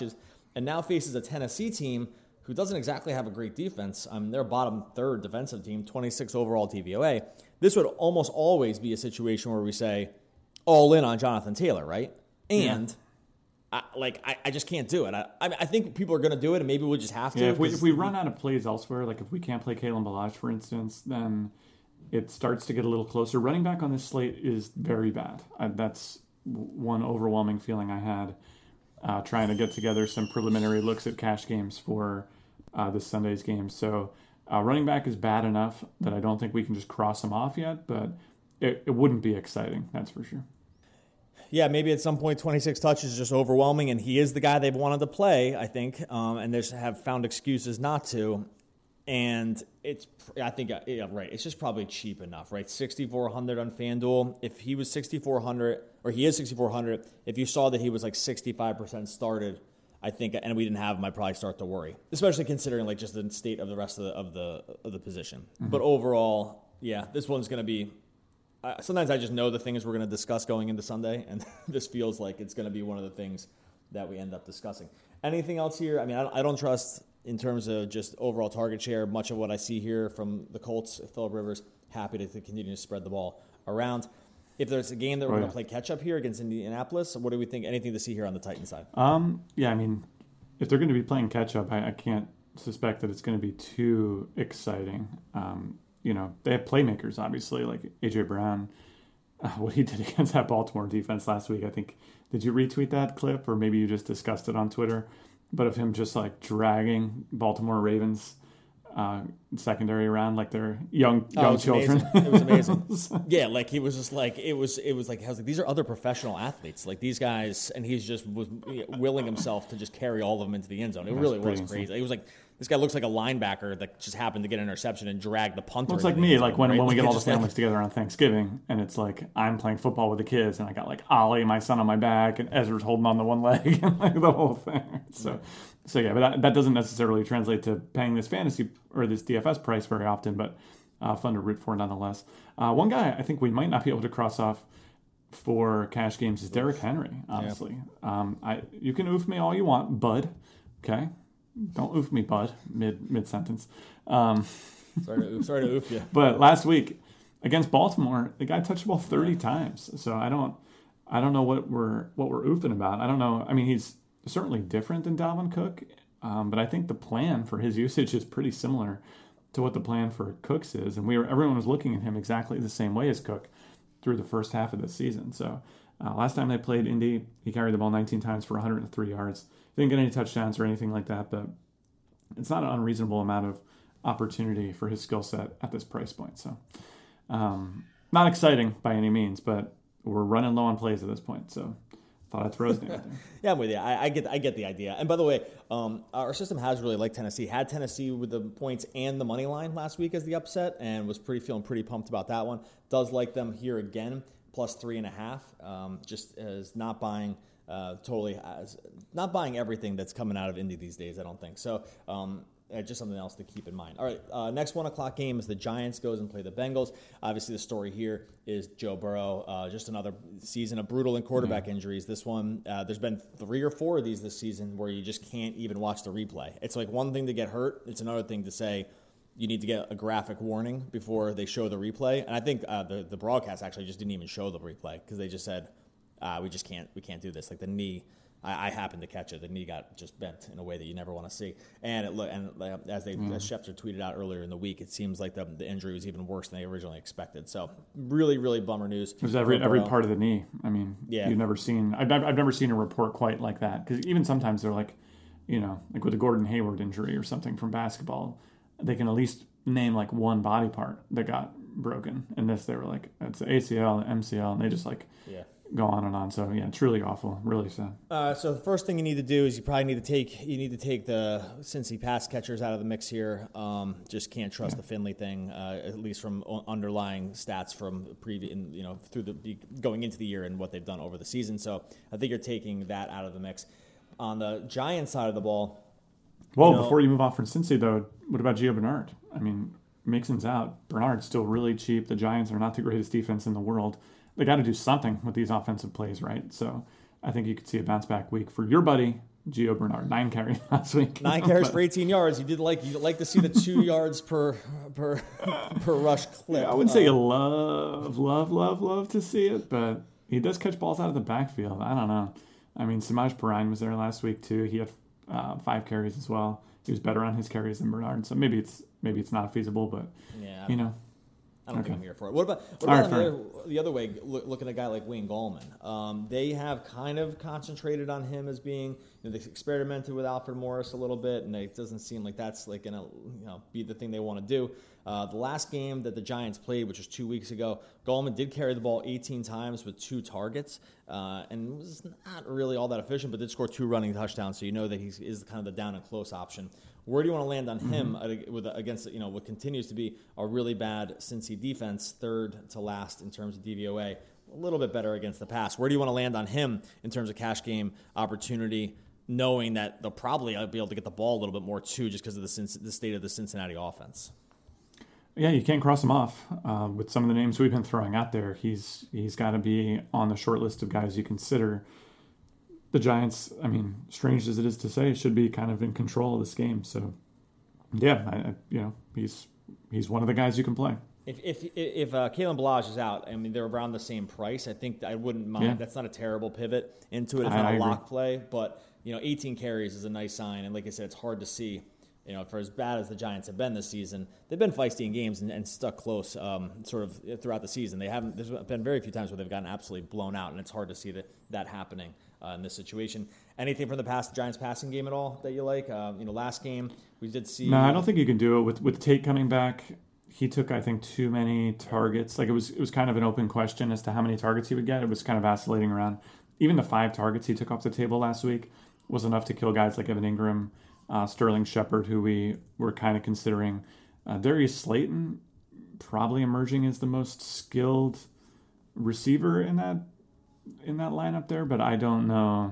and now faces a Tennessee team who doesn't exactly have a great defense. Um, they're a bottom third defensive team, twenty-six overall D V O A. This would almost always be a situation where we say, all in on Jonathan Taylor, right? And... Yeah. I, like, I, I just can't do it. I I, I think people are going to do it, and maybe we'll just have to. Yeah, if we, if we run out of plays elsewhere, like if we can't play Kalen Ballage, for instance, then it starts to get a little closer. Running back on this slate is very bad. I, that's one overwhelming feeling I had uh, trying to get together some preliminary looks at cash games for uh, this Sunday's game. So uh, running back is bad enough that I don't think we can just cross him off yet, but it, it wouldn't be exciting, that's for sure. Yeah, maybe at some point twenty-six touches is just overwhelming, and he is the guy they've wanted to play, I think, um, and they have found excuses not to. And it's, I think, yeah, right, it's just probably cheap enough, right? sixty-four hundred on FanDuel. If he was sixty-four hundred, or he is sixty-four hundred, if you saw that he was like sixty-five percent started, I think, and we didn't have him, I'd probably start to worry, especially considering like just the state of the rest of the of the, of the position. Mm-hmm. But overall, yeah, this one's going to be. Uh, sometimes I just know the things we're going to discuss going into Sunday, and this feels like it's going to be one of the things that we end up discussing. Anything else here? I mean, I don't, I don't trust, in terms of just overall target share, much of what I see here from the Colts. Phillip Rivers, happy to, to continue to spread the ball around. If there's a game that we're oh, yeah. going to play catch-up here against Indianapolis, what do we think? Anything to see here on the Titan side? Um, yeah, I mean, if they're going to be playing catch-up, I, I can't suspect that it's going to be too exciting. Um You know, they have playmakers, obviously, like A J Brown. Uh, what he did against that Baltimore defense last week, I think, did you retweet that clip? Or maybe you just discussed it on Twitter. But of him just, like, dragging Baltimore Ravens uh, secondary around like they're young young oh, it children. Amazing. It was amazing. Yeah, like he was just like, it was it was like, I was like, these are other professional athletes. Like these guys, and he's just was willing himself to just carry all of them into the end zone. It That's really was crazy. Insane. It was like, this guy looks like a linebacker that just happened to get an interception and drag the punter. Looks like me, like when, right? when we get all the families like, together on Thanksgiving, and it's like I'm playing football with the kids, and I got like Ollie, my son, on my back, and Ezra's holding on the one leg, and like the whole thing. So, right. so yeah, but that, that doesn't necessarily translate to paying this fantasy or this D F S price very often, but uh, fun to root for nonetheless. Uh, one guy I think we might not be able to cross off for cash games is Derrick Henry. Honestly, yeah. um, I you can oof me all you want, bud. Okay. Don't oof me, bud, mid mid sentence. Um, sorry, to oof, sorry to oof you. But last week against Baltimore, the guy touched the ball thirty yeah. times. So I don't, I don't know what we're what we're oofing about. I don't know. I mean, he's certainly different than Dalvin Cook, um, but I think the plan for his usage is pretty similar to what the plan for Cook's is. And we were everyone was looking at him exactly the same way as Cook through the first half of the season. So uh, last time they played Indy, he carried the ball nineteen times for one hundred three yards. Didn't get any touchdowns or anything like that, but it's not an unreasonable amount of opportunity for his skill set at this price point. So, um, not exciting by any means, but we're running low on plays at this point. So, thought I'd throw his name out there. Yeah, I'm with you. I, I get, I get the idea. And by the way, um, our system has really liked Tennessee. Had Tennessee with the points and the money line last week as the upset, and was pretty feeling pretty pumped about that one. Does like them here again, plus three and a half. Um, just as not buying. Uh, totally has, not buying everything that's coming out of Indy these days, I don't think. So um, uh, just something else to keep in mind. All right, uh, next one o'clock game is the Giants goes and play the Bengals. Obviously, the story here is Joe Burrow. Uh, just another season of brutal in quarterback mm-hmm. injuries. This one, uh, there's been three or four of these this season where you just can't even watch the replay. It's like one thing to get hurt. It's another thing to say you need to get a graphic warning before they show the replay. And I think uh, the, the broadcast actually just didn't even show the replay because they just said, Uh, we just can't. We can't do this. Like the knee, I, I happened to catch it. The knee got just bent in a way that you never want to see. And it look, and as they mm. as Schefter tweeted out earlier in the week, it seems like the, the injury was even worse than they originally expected. So really, really bummer news. It was every every part of the knee. I mean, yeah. you've never seen. I've I've never seen a report quite like that because even sometimes they're like, you know, like with the Gordon Hayward injury or something from basketball, they can at least name like one body part that got broken. And this, they were like, it's the A C L, the M C L, and they just like. Yeah. Go on and on. So yeah, truly awful, really sad. Uh, so the first thing you need to do is you probably need to take you need to take the Cincy pass catchers out of the mix here. Um, just can't trust yeah. the Finley thing, uh, at least from underlying stats from previous, you know, through the going into the year and what they've done over the season. So I think you're taking that out of the mix. On the Giants side of the ball. Well, you know, before you move off from Cincy though, what about Gio Bernard? I mean, Mixon's out. Bernard's still really cheap. The Giants are not the greatest defense in the world. They got to do something with these offensive plays, right? So I think you could see a bounce back week for your buddy, Gio Bernard, nine carries last week. Nine carries for eighteen yards. You did like you like to see the two yards per per per rush clip. Yeah, I wouldn't uh, say you love, love, love, love to see it, but he does catch balls out of the backfield. I don't know. I mean, Samaj Perine was there last week too. He had uh, five carries as well. He was better on his carries than Bernard, so maybe it's maybe it's not feasible, but yeah, you know. I don't okay. think I'm here for it. What about, what about right, the, other, the other way, look, looking at a guy like Wayne Gallman? Um, they have kind of concentrated on him as being, you know, they experimented with Alfred Morris a little bit, and it doesn't seem like that's like going to, you know, be the thing they want to do. Uh, the last game that the Giants played, which was two weeks ago, Gallman did carry the ball eighteen times with two targets, uh, and was not really all that efficient, but did score two running touchdowns, so you know that he is kind of the down and close option. Where do you want to land on him mm-hmm. with against, you know, what continues to be a really bad Cincy defense, third to last in terms of D V O A, a little bit better against the pass? Where do you want to land on him in terms of cash game opportunity, knowing that they'll probably be able to get the ball a little bit more too, just because of the, the state of the Cincinnati offense? Yeah, you can't cross him off uh, with some of the names we've been throwing out there. He's he's got to be on the short list of guys you consider. The Giants, I mean, strange as it is to say, should be kind of in control of this game. So, yeah, I, I, you know, he's he's one of the guys you can play. If if if uh, Kalen Ballage is out, I mean, they're around the same price. I think I wouldn't mind. Yeah. That's not a terrible pivot into it. It's not I, a I lock agree. play, but you know, eighteen carries is a nice sign. And like I said, it's hard to see. You know, for as bad as the Giants have been this season, they've been feisty in games and, and stuck close um, sort of throughout the season. They haven't. There's been very few times where they've gotten absolutely blown out, and it's hard to see that that happening uh, in this situation. Anything from the past Giants passing game at all that you like? Uh, you know, last game we did see. No, I don't think you can do it with with Tate coming back. He took, I think, too many targets. Like it was, it was kind of an open question as to how many targets he would get. It was kind of vacillating around. Even the five targets he took off the table last week was enough to kill guys like Evan Ingram. Uh, Sterling Shepard, who we were kind of considering. Uh, Darius Slayton, probably emerging as the most skilled receiver in that in that lineup there, but I don't know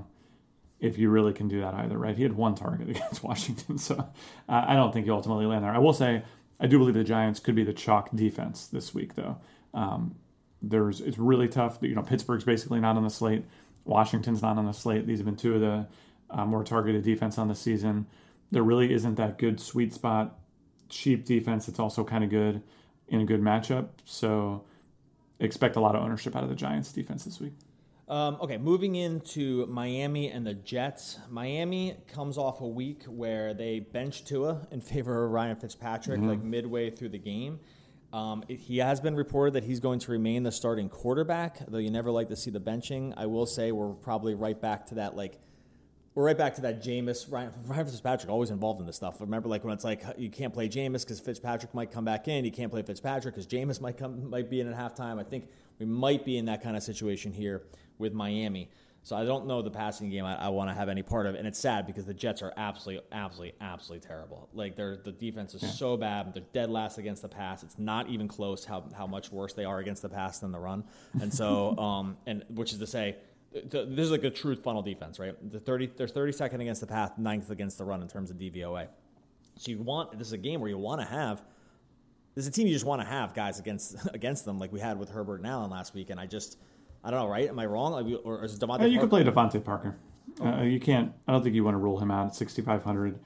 if you really can do that either, right? He had one target against Washington, so uh, I don't think you ultimately land there. I will say, I do believe the Giants could be the chalk defense this week, though. Um, there's it's really tough. You know, Pittsburgh's basically not on the slate. Washington's not on the slate. These have been two of the uh, more targeted defense on the season. There really isn't that good sweet spot, cheap defense. It's also kind of good in a good matchup. So expect a lot of ownership out of the Giants defense this week. Um, okay, moving into Miami and the Jets. Miami comes off a week where they benched Tua in favor of Ryan Fitzpatrick, mm-hmm. like midway through the game. Um, it, he has been reported that he's going to remain the starting quarterback, though you never like to see the benching. I will say we're probably right back to that, like, We're right back to that Jameis. Ryan, Ryan Fitzpatrick always involved in this stuff. Remember, like when it's like you can't play Jameis because Fitzpatrick might come back in. You can't play Fitzpatrick because Jameis might come, might be in at halftime. I think we might be in that kind of situation here with Miami. So I don't know the passing game I, I want to have any part of, and it's sad because the Jets are absolutely, absolutely, absolutely terrible. Like they're the defense is yeah. so bad. They're dead last against the pass. It's not even close how how much worse they are against the pass than the run. And so, um, and which is to say. This is like a true funnel defense, right? The thirty, they're thirty-second against the pass, ninth against the run in terms of D V O A. So you want this is a game where you want to have this is a team you just want to have guys against against them, like we had with Herbert and Allen last week. And I just I don't know, right? Am I wrong? Like, or is DeVante? Yeah, you Parker? could play Devontae Parker. Okay. Uh, you can't. I don't think you want to rule him out at sixty-five hundred.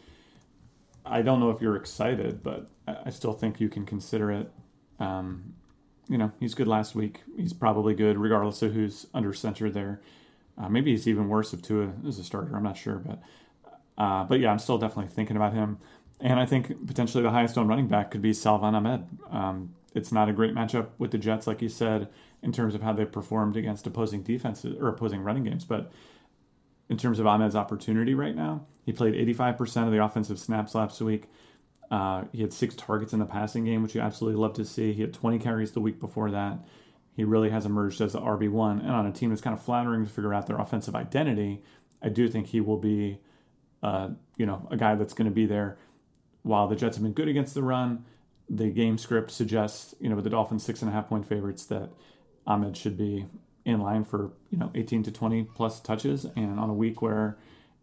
I don't know if you're excited, but I still think you can consider it. Um, You know, he's good last week. He's probably good regardless of who's under center there. Uh, maybe he's even worse if Tua is a starter. I'm not sure. But, uh, but yeah, I'm still definitely thinking about him. And I think potentially the highest owned running back could be Salvon Ahmed. Um, it's not a great matchup with the Jets, like you said, in terms of how they've performed against opposing defenses or opposing running games. But in terms of Ahmed's opportunity right now, he played eighty-five percent of the offensive snaps last week. Uh, he had six targets in the passing game, which you absolutely love to see. He had twenty carries the week before that. He really has emerged as the R B one. And on a team that's kind of floundering to figure out their offensive identity, I do think he will be, uh, you know, a guy that's going to be there. While the Jets have been good against the run, the game script suggests, you know, with the Dolphins six and a half point favorites, that Ahmed should be in line for, you know, eighteen to twenty plus touches. And on a week where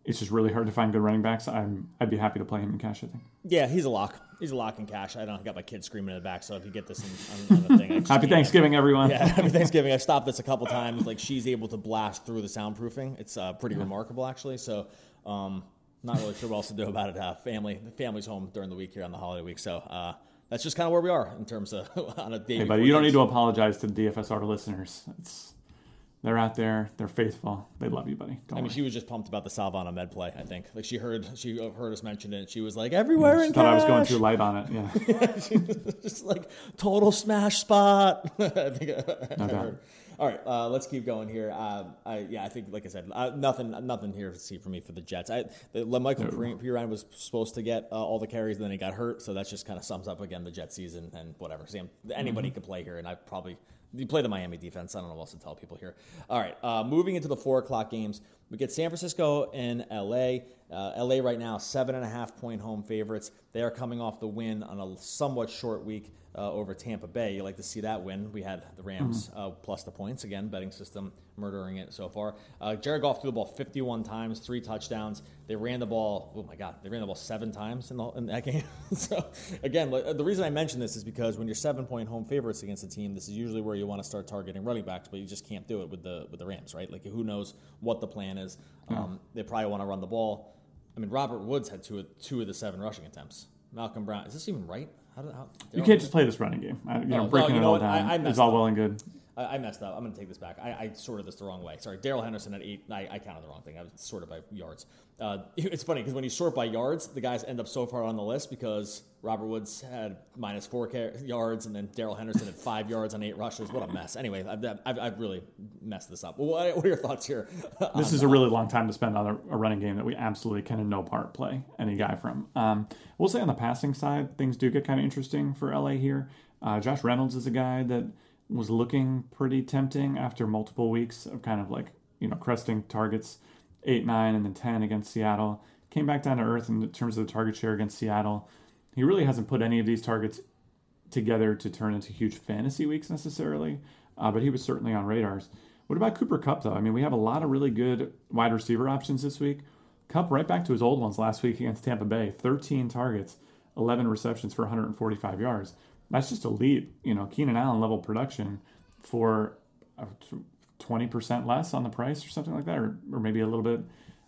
it's just really hard to find good running backs. I'm I'd be happy to play him in cash, I think. Yeah, he's a lock. He's a lock in cash. I don't I got my kids screaming in the back, so if you get this in, on, on the thing, I just Happy can't. Thanksgiving, everyone. Yeah, happy Thanksgiving. I've stopped this a couple times. Like, she's able to blast through the soundproofing. It's uh, pretty yeah. remarkable, actually. So, um, not really sure what else to do about it. Uh, family, the family's home during the week here on the holiday week, so uh, that's just kind of where we are in terms of on a day. Hey, buddy, you don't need to apologize to the D F S R listeners. It's They're out there. They're faithful. They love you, buddy. Don't I mean, worry. she was just pumped about the Salvana med play, I think. Like, she heard she heard us mention it. She was like, everywhere yeah, she in thought cash. I was going too light on it, yeah. yeah she was just like, total smash spot. I think I, no I doubt. heard. All right, uh, let's keep going here. Uh, I, yeah, I think, like I said, uh, nothing nothing here to see for me for the Jets. I, the, Michael no. Pirine was supposed to get uh, all the carries, and then he got hurt, so that just kind of sums up, again, the Jet season and whatever. Sam, anybody mm-hmm. can play here, and I probably... You play the Miami defense. I don't know what else to tell people here. All right, uh, moving into the four o'clock games. We get San Francisco and L A. Uh, L A right now, seven and a half point home favorites. They are coming off the win on a somewhat short week uh, over Tampa Bay. You like to see that win. We had the Rams mm-hmm. uh, plus the points. Again, betting system murdering it so far. Uh, Jared Goff threw the ball fifty-one times, three touchdowns. They ran the ball, oh my God, they ran the ball seven times in, the, in that game. So, again, the reason I mention this is because when you're seven-point home favorites against a team, this is usually where you want to start targeting running backs, but you just can't do it with the with the Rams, right? Like, who knows what the plan is. Yeah. Um, they probably want to run the ball. I mean, Robert Woods had two of, two of the seven rushing attempts. Malcolm Brown, is this even right? How did, how, you can't just play this running game. I, you know, oh, breaking no, you it know all what? down I, I is all up. well and good. I, I messed up. I'm going to take this back. I, I sorted this the wrong way. Sorry, Darrell Henderson at eight. I, I counted the wrong thing. I was sorted by yards. Uh, it's funny because when you sort by yards, the guys end up so far on the list because Robert Woods had minus four car- yards and then Darrell Henderson had five yards on eight rushes. What a mess. Anyway, I've, I've, I've really messed this up. What, what are your thoughts here? This is a really long time to spend on a, a running game that we absolutely can in no part play any guy from. Um, we'll say on the passing side, things do get kind of interesting for L A here. Uh, Josh Reynolds is a guy that was looking pretty tempting after multiple weeks of kind of like, you know, cresting targets eight, nine, and then ten against Seattle. Came back down to earth in terms of the target share against Seattle. He really hasn't put any of these targets together to turn into huge fantasy weeks necessarily, uh, but he was certainly on radars. What about Cooper Kupp, though? I mean, we have a lot of really good wide receiver options this week. Kupp right back to his old ones last week against Tampa Bay. thirteen targets, eleven receptions for one hundred forty-five yards. That's just elite, you know, Keenan Allen level production for twenty percent less on the price or something like that, or, or maybe a little bit,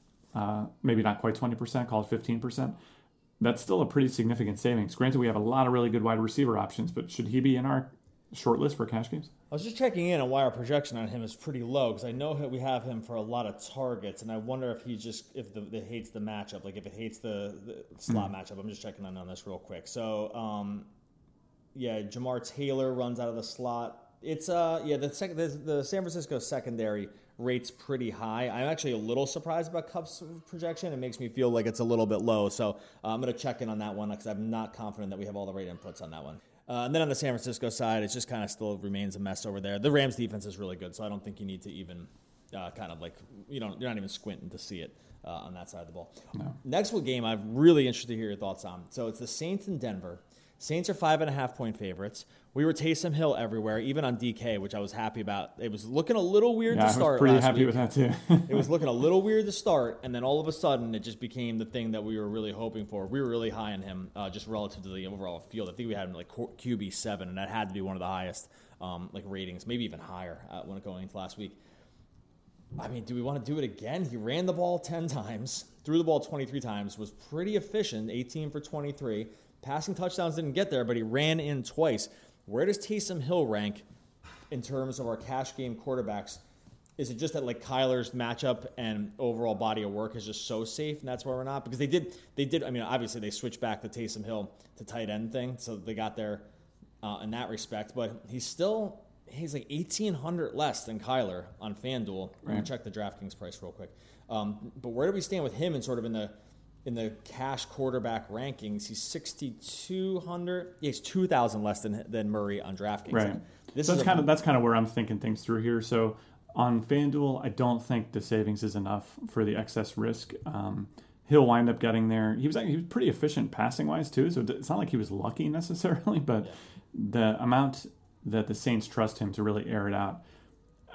uh, maybe not quite twenty percent, call it fifteen percent. That's still a pretty significant savings. Granted, we have a lot of really good wide receiver options, but should he be in our short list for cash games? I was just checking in on why our projection on him is pretty low because I know that we have him for a lot of targets, and I wonder if he just if the it hates the matchup, like if it hates the, the slot mm-hmm. matchup. I'm just checking in on this real quick. So, um, yeah, Jamar Taylor runs out of the slot. It's uh yeah the, sec- the the San Francisco secondary rates pretty high. I'm actually a little surprised about Kupp's projection. It makes me feel like it's a little bit low. So uh, I'm going to check in on that one because I'm not confident that we have all the right inputs on that one. Uh, and then on the San Francisco side, it just kind of still remains a mess over there. The Rams defense is really good, so I don't think you need to even uh, kind of like you don't you're not even squinting to see it uh, on that side of the ball. No. Next game, I'm really interested to hear your thoughts on. So it's the Saints in Denver. Saints are five and a half point favorites. We were Taysom Hill everywhere, even on D K, which I was happy about. It was looking a little weird yeah, to start. I was pretty last happy week. with that too. It was looking a little weird to start, and then all of a sudden, it just became the thing that we were really hoping for. We were really high on him, uh, just relative to the overall field. I think we had him like Q B seven, and that had to be one of the highest um, like ratings, maybe even higher uh, when going into last week. I mean, do we want to do it again? He ran the ball ten times, threw the ball twenty-three times, was pretty efficient, eighteen for twenty-three. Passing touchdowns didn't get there, but he ran in twice. Where does Taysom Hill rank in terms of our cash game quarterbacks? Is it just that like Kyler's matchup and overall body of work is just so safe, and that's why we're not? Because they did, they did. I mean, obviously they switched back the Taysom Hill to tight end thing, so they got there uh, in that respect. But he's still he's like eighteen hundred less than Kyler on FanDuel. Right. I'm gonna check the DraftKings price real quick. Um, but where do we stand with him in sort of in the In the cash quarterback rankings? He's sixty-two hundred. Yeah, he's two thousand less than than Murray on DraftKings. Right. This so is that's a, kind of that's kind of where I'm thinking things through here. So on FanDuel, I don't think the savings is enough for the excess risk. Um, he'll wind up getting there. He was he was pretty efficient passing wise too. So it's not like he was lucky necessarily, but yeah. the amount that the Saints trust him to really air it out,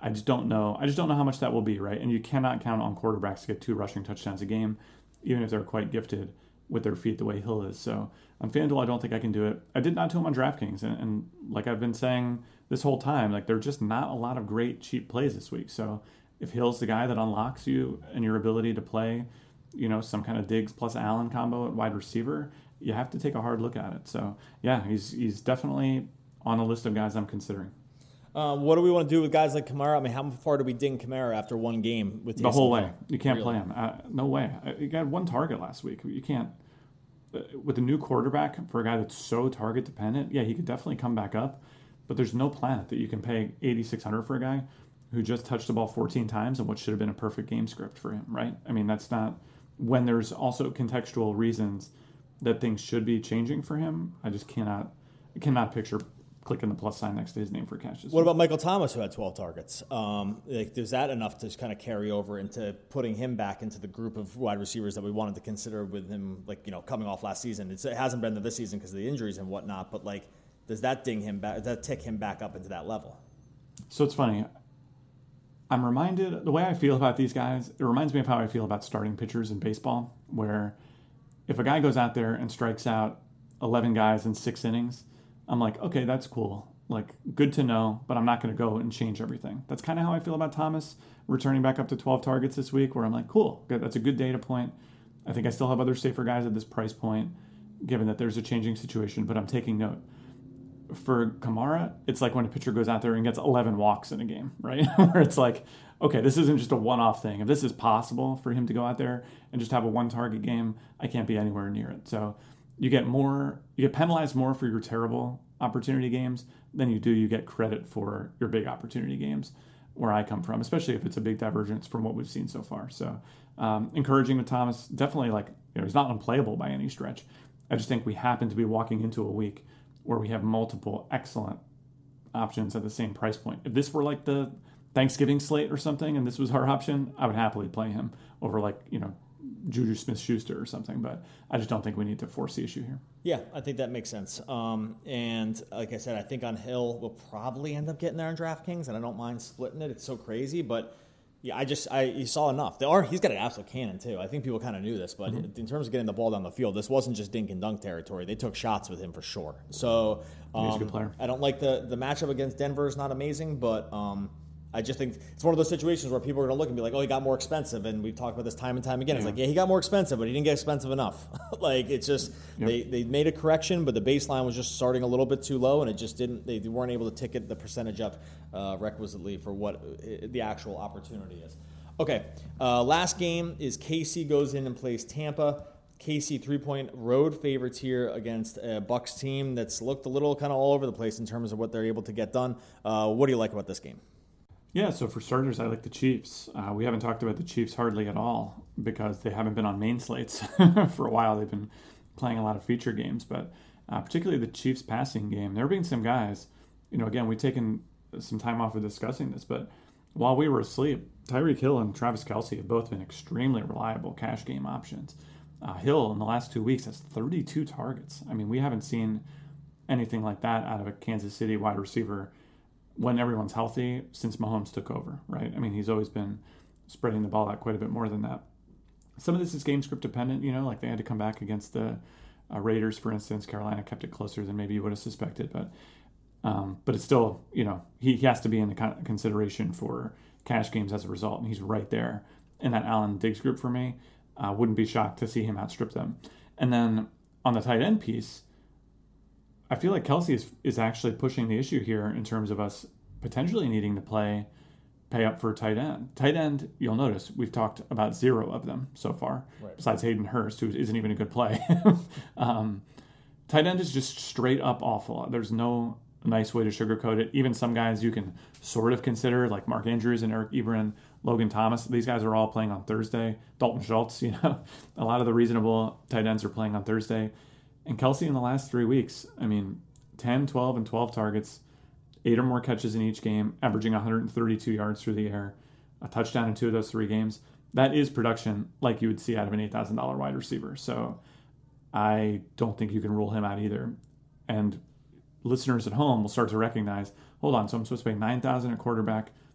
I just don't know. I just don't know how much that will be, right? And you cannot count on quarterbacks to get two rushing touchdowns a game, even if they're quite gifted with their feet the way Hill is. So on FanDuel, I don't think I can do it. I did not do him on DraftKings. And, and like I've been saying this whole time, like there are just not a lot of great cheap plays this week. So if Hill's the guy that unlocks you and your ability to play, you know, some kind of Diggs plus Allen combo at wide receiver, you have to take a hard look at it. So yeah, he's he's definitely on a list of guys I'm considering. Uh, what do we want to do with guys like Kamara? I mean, how far do we ding Kamara after one game with the whole way? You can't really? play him. Uh, no way. He got one target last week. You can't. With a new quarterback for a guy that's so target dependent, yeah, he could definitely come back up. But there's no planet that you can pay eighty-six hundred dollars for a guy who just touched the ball fourteen times in what should have been a perfect game script for him, right? I mean, that's not when there's also contextual reasons that things should be changing for him. I just cannot, I cannot picture clicking the plus sign next to his name for catches. What about Michael Thomas, who had twelve targets? Um, like, is that enough to kind of carry over into putting him back into the group of wide receivers that we wanted to consider with him, like, you know, coming off last season? It's, it hasn't been this season because of the injuries and whatnot, but like, does that ding him back? Does that tick him back up into that level? So it's funny. I'm reminded, the way I feel about these guys, it reminds me of how I feel about starting pitchers in baseball, where if a guy goes out there and strikes out eleven guys in six innings, I'm like, okay, that's cool. Like, good to know, but I'm not going to go and change everything. That's kind of how I feel about Thomas returning back up to twelve targets this week, where I'm like, cool, good, that's a good data point. I think I still have other safer guys at this price point, given that there's a changing situation, but I'm taking note. For Kamara, it's like when a pitcher goes out there and gets eleven walks in a game, right? Where it's like, okay, this isn't just a one-off thing. If this is possible for him to go out there and just have a one-target game, I can't be anywhere near it. So you get more, you get penalized more for your terrible opportunity games than you do you get credit for your big opportunity games, where I come from, especially if it's a big divergence from what we've seen so far. So um, encouraging with Thomas, definitely, like, you know, he's not unplayable by any stretch. I just think we happen to be walking into a week where we have multiple excellent options at the same price point. If this were like the Thanksgiving slate or something and this was our option, I would happily play him over, like, you know, Juju Smith-Schuster or something, but I just don't think we need to force the issue here. Yeah, I think that makes sense. Um, and like I said, I think on Hill we'll probably end up getting there on DraftKings, and I don't mind splitting it. It's so crazy, but yeah, I just I you saw enough. They are he's got an absolute cannon too. I think people kind of knew this, but mm-hmm. in terms of getting the ball down the field, this wasn't just dink and dunk territory. They took shots with him for sure. So um, he's a good player. I don't like the the matchup against Denver is not amazing, but. Um, I just think it's one of those situations where people are going to look and be like, oh, he got more expensive. And we've talked about this time and time again. Yeah. It's like, yeah, he got more expensive, but he didn't get expensive enough. Like, it's just, yep. they, they made a correction, but the baseline was just starting a little bit too low, and it just didn't, they weren't able to ticket the percentage up uh, requisitely for what the actual opportunity is. Okay, uh, last game is K C goes in and plays Tampa. K C three-point road favorites here against a Bucs team that's looked a little kind of all over the place in terms of what they're able to get done. Uh, what do you like about this game? Yeah, so for starters, I like the Chiefs. Uh, we haven't talked about the Chiefs hardly at all because they haven't been on main slates for a while. They've been playing a lot of feature games, but uh, particularly the Chiefs passing game. There have been some guys, you know, again, we've taken some time off of discussing this, but while we were asleep, Tyreek Hill and Travis Kelce have both been extremely reliable cash game options. Uh, Hill in the last two weeks has thirty-two targets. I mean, we haven't seen anything like that out of a Kansas City wide receiver when everyone's healthy since Mahomes took over, right? I mean, he's always been spreading the ball out quite a bit more than that. Some of this is game script dependent, you know, like they had to come back against the uh, Raiders, for instance. Carolina kept it closer than maybe you would have suspected, but um, but it's still, you know, he, he has to be in the con- consideration for cash games as a result, and he's right there in that Allen Diggs group for me. Uh, wouldn't be shocked to see him outstrip them. And then on the tight end piece, I feel like Kelce is, is actually pushing the issue here in terms of us potentially needing to play, pay up for tight end. Tight end, you'll notice, we've talked about zero of them so far, right, besides Hayden Hurst, who isn't even a good play. um, tight end is just straight up awful. There's no nice way to sugarcoat it. Even some guys you can sort of consider, like Mark Andrews and Eric Ebron, Logan Thomas, these guys are all playing on Thursday. Dalton Schultz, you know, a lot of the reasonable tight ends are playing on Thursday. And Kelce in the last three weeks, I mean, ten, twelve, and twelve targets, eight or more catches in each game, averaging one hundred thirty-two yards through the air, a touchdown in two of those three games. That is production like you would see out of an eight thousand dollars wide receiver. So I don't think you can rule him out either. And listeners at home will start to recognize, hold on, so I'm supposed to pay nine thousand dollars at quarterback,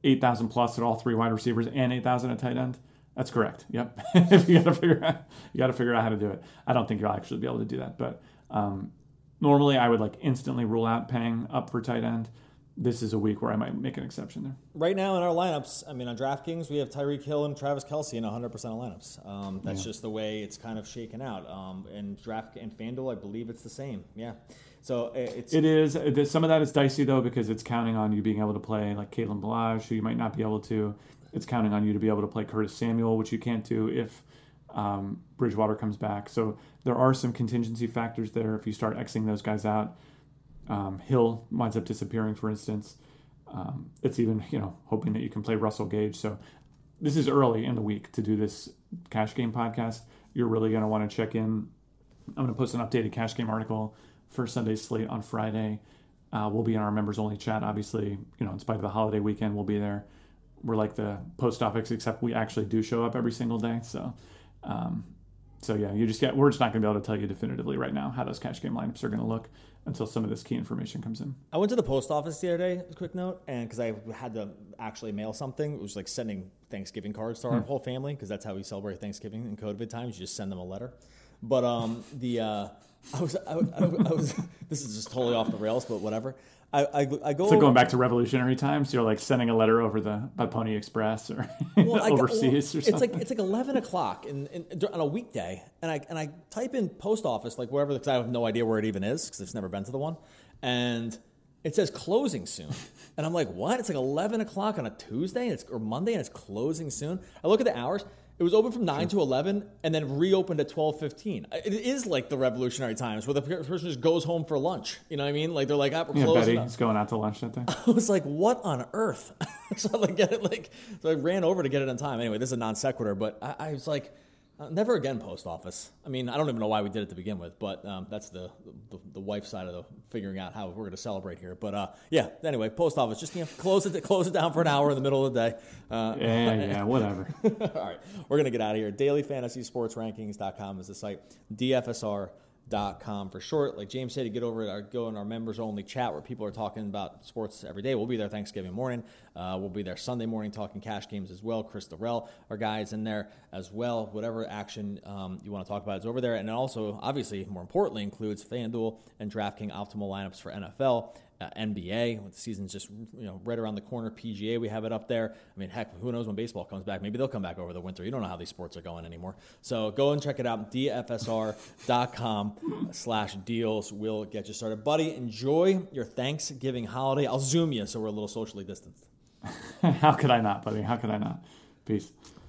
eight thousand plus at all three wide receivers and eight thousand at tight end. That's correct. Yep. you got to figure out you got to figure out how to do it. I don't think you'll actually be able to do that, but um, normally I would like instantly rule out paying up for tight end. This is a week where I might make an exception there. Right now in our lineups, I mean, on DraftKings, we have Tyreek Hill and Travis Kelce in one hundred percent of lineups. Um, that's yeah. just the way it's kind of shaken out. Um, and Draft and FanDuel, I believe it's the same. Yeah. So it's it is. Some of that is dicey though because it's counting on you being able to play like Kalen Ballage, who you might not be able to. It's counting on you to be able to play Curtis Samuel, which you can't do if um, Bridgewater comes back. So there are some contingency factors there. If you start Xing those guys out, um, Hill winds up disappearing, for instance. Um, it's even you know hoping that you can play Russell Gage. So this is early in the week to do this cash game podcast. You're really going to want to check in. I'm going to post an updated cash game article for Sunday's slate on Friday. Uh, we'll be in our members only chat. Obviously, you know, in spite of the holiday weekend, we'll be there. We're like the post office, except we actually do show up every single day. So, um, so yeah, you just get. We're just not going to be able to tell you definitively right now how those cash game lineups are going to look until some of this key information comes in. I went to the post office the other day, a quick note, and because I had to actually mail something, it was like sending Thanksgiving cards to our hmm. whole family because that's how we celebrate Thanksgiving in COVID times. You just send them a letter. But um, the uh, I was I, I, I was this is just totally off the rails, but whatever. I, I, I go. It's like going back to revolutionary times. You're like sending a letter over the by Pony Express or well, overseas well, or something. It's like it's like eleven o'clock in, in, on a weekday, and I and I type in post office like wherever because I have no idea where it even is because I've never been to the one, and it says closing soon, and I'm like, what? It's like eleven o'clock on a Tuesday and it's or Monday and it's closing soon. I look at the hours. It was open from nine to eleven and then reopened at twelve fifteen. It is like the revolutionary times where the person just goes home for lunch. You know what I mean? Like they're like, ah, we're yeah, closing. Betty is going out to lunch that day. I was like, what on earth? so I like, get it like so I ran over to get it on time. Anyway, this is a non sequitur, but I, I was like, uh, never again post office. I mean, I don't even know why we did it to begin with, but um, that's the, the the wife's side of the figuring out how we're going to celebrate here. But uh, yeah, anyway, post office, just you know, close it close it down for an hour in the middle of the day. Uh, yeah, yeah, whatever. All right, we're going to get out of here. daily fantasy sports rankings dot com is the site. D F S R dot com for short. Like James said, you get over it, our, go in our members only chat where people are talking about sports every day. We'll be there Thanksgiving morning. Uh, we'll be there Sunday morning talking cash games as well. Chris Durrell, our guys in there as well. Whatever action um, you want to talk about is over there. And it also, obviously, more importantly, includes FanDuel and DraftKings optimal lineups for N F L. Uh, N B A, the season's just you know right around the corner. P G A, we have it up there. I mean, heck, who knows when baseball comes back? Maybe they'll come back over the winter. You don't know how these sports are going anymore. So go and check it out. D F S R dot com slash deals will get you started. Buddy, enjoy your Thanksgiving holiday. I'll Zoom you so we're a little socially distanced. How could I not, buddy? How could I not? Peace.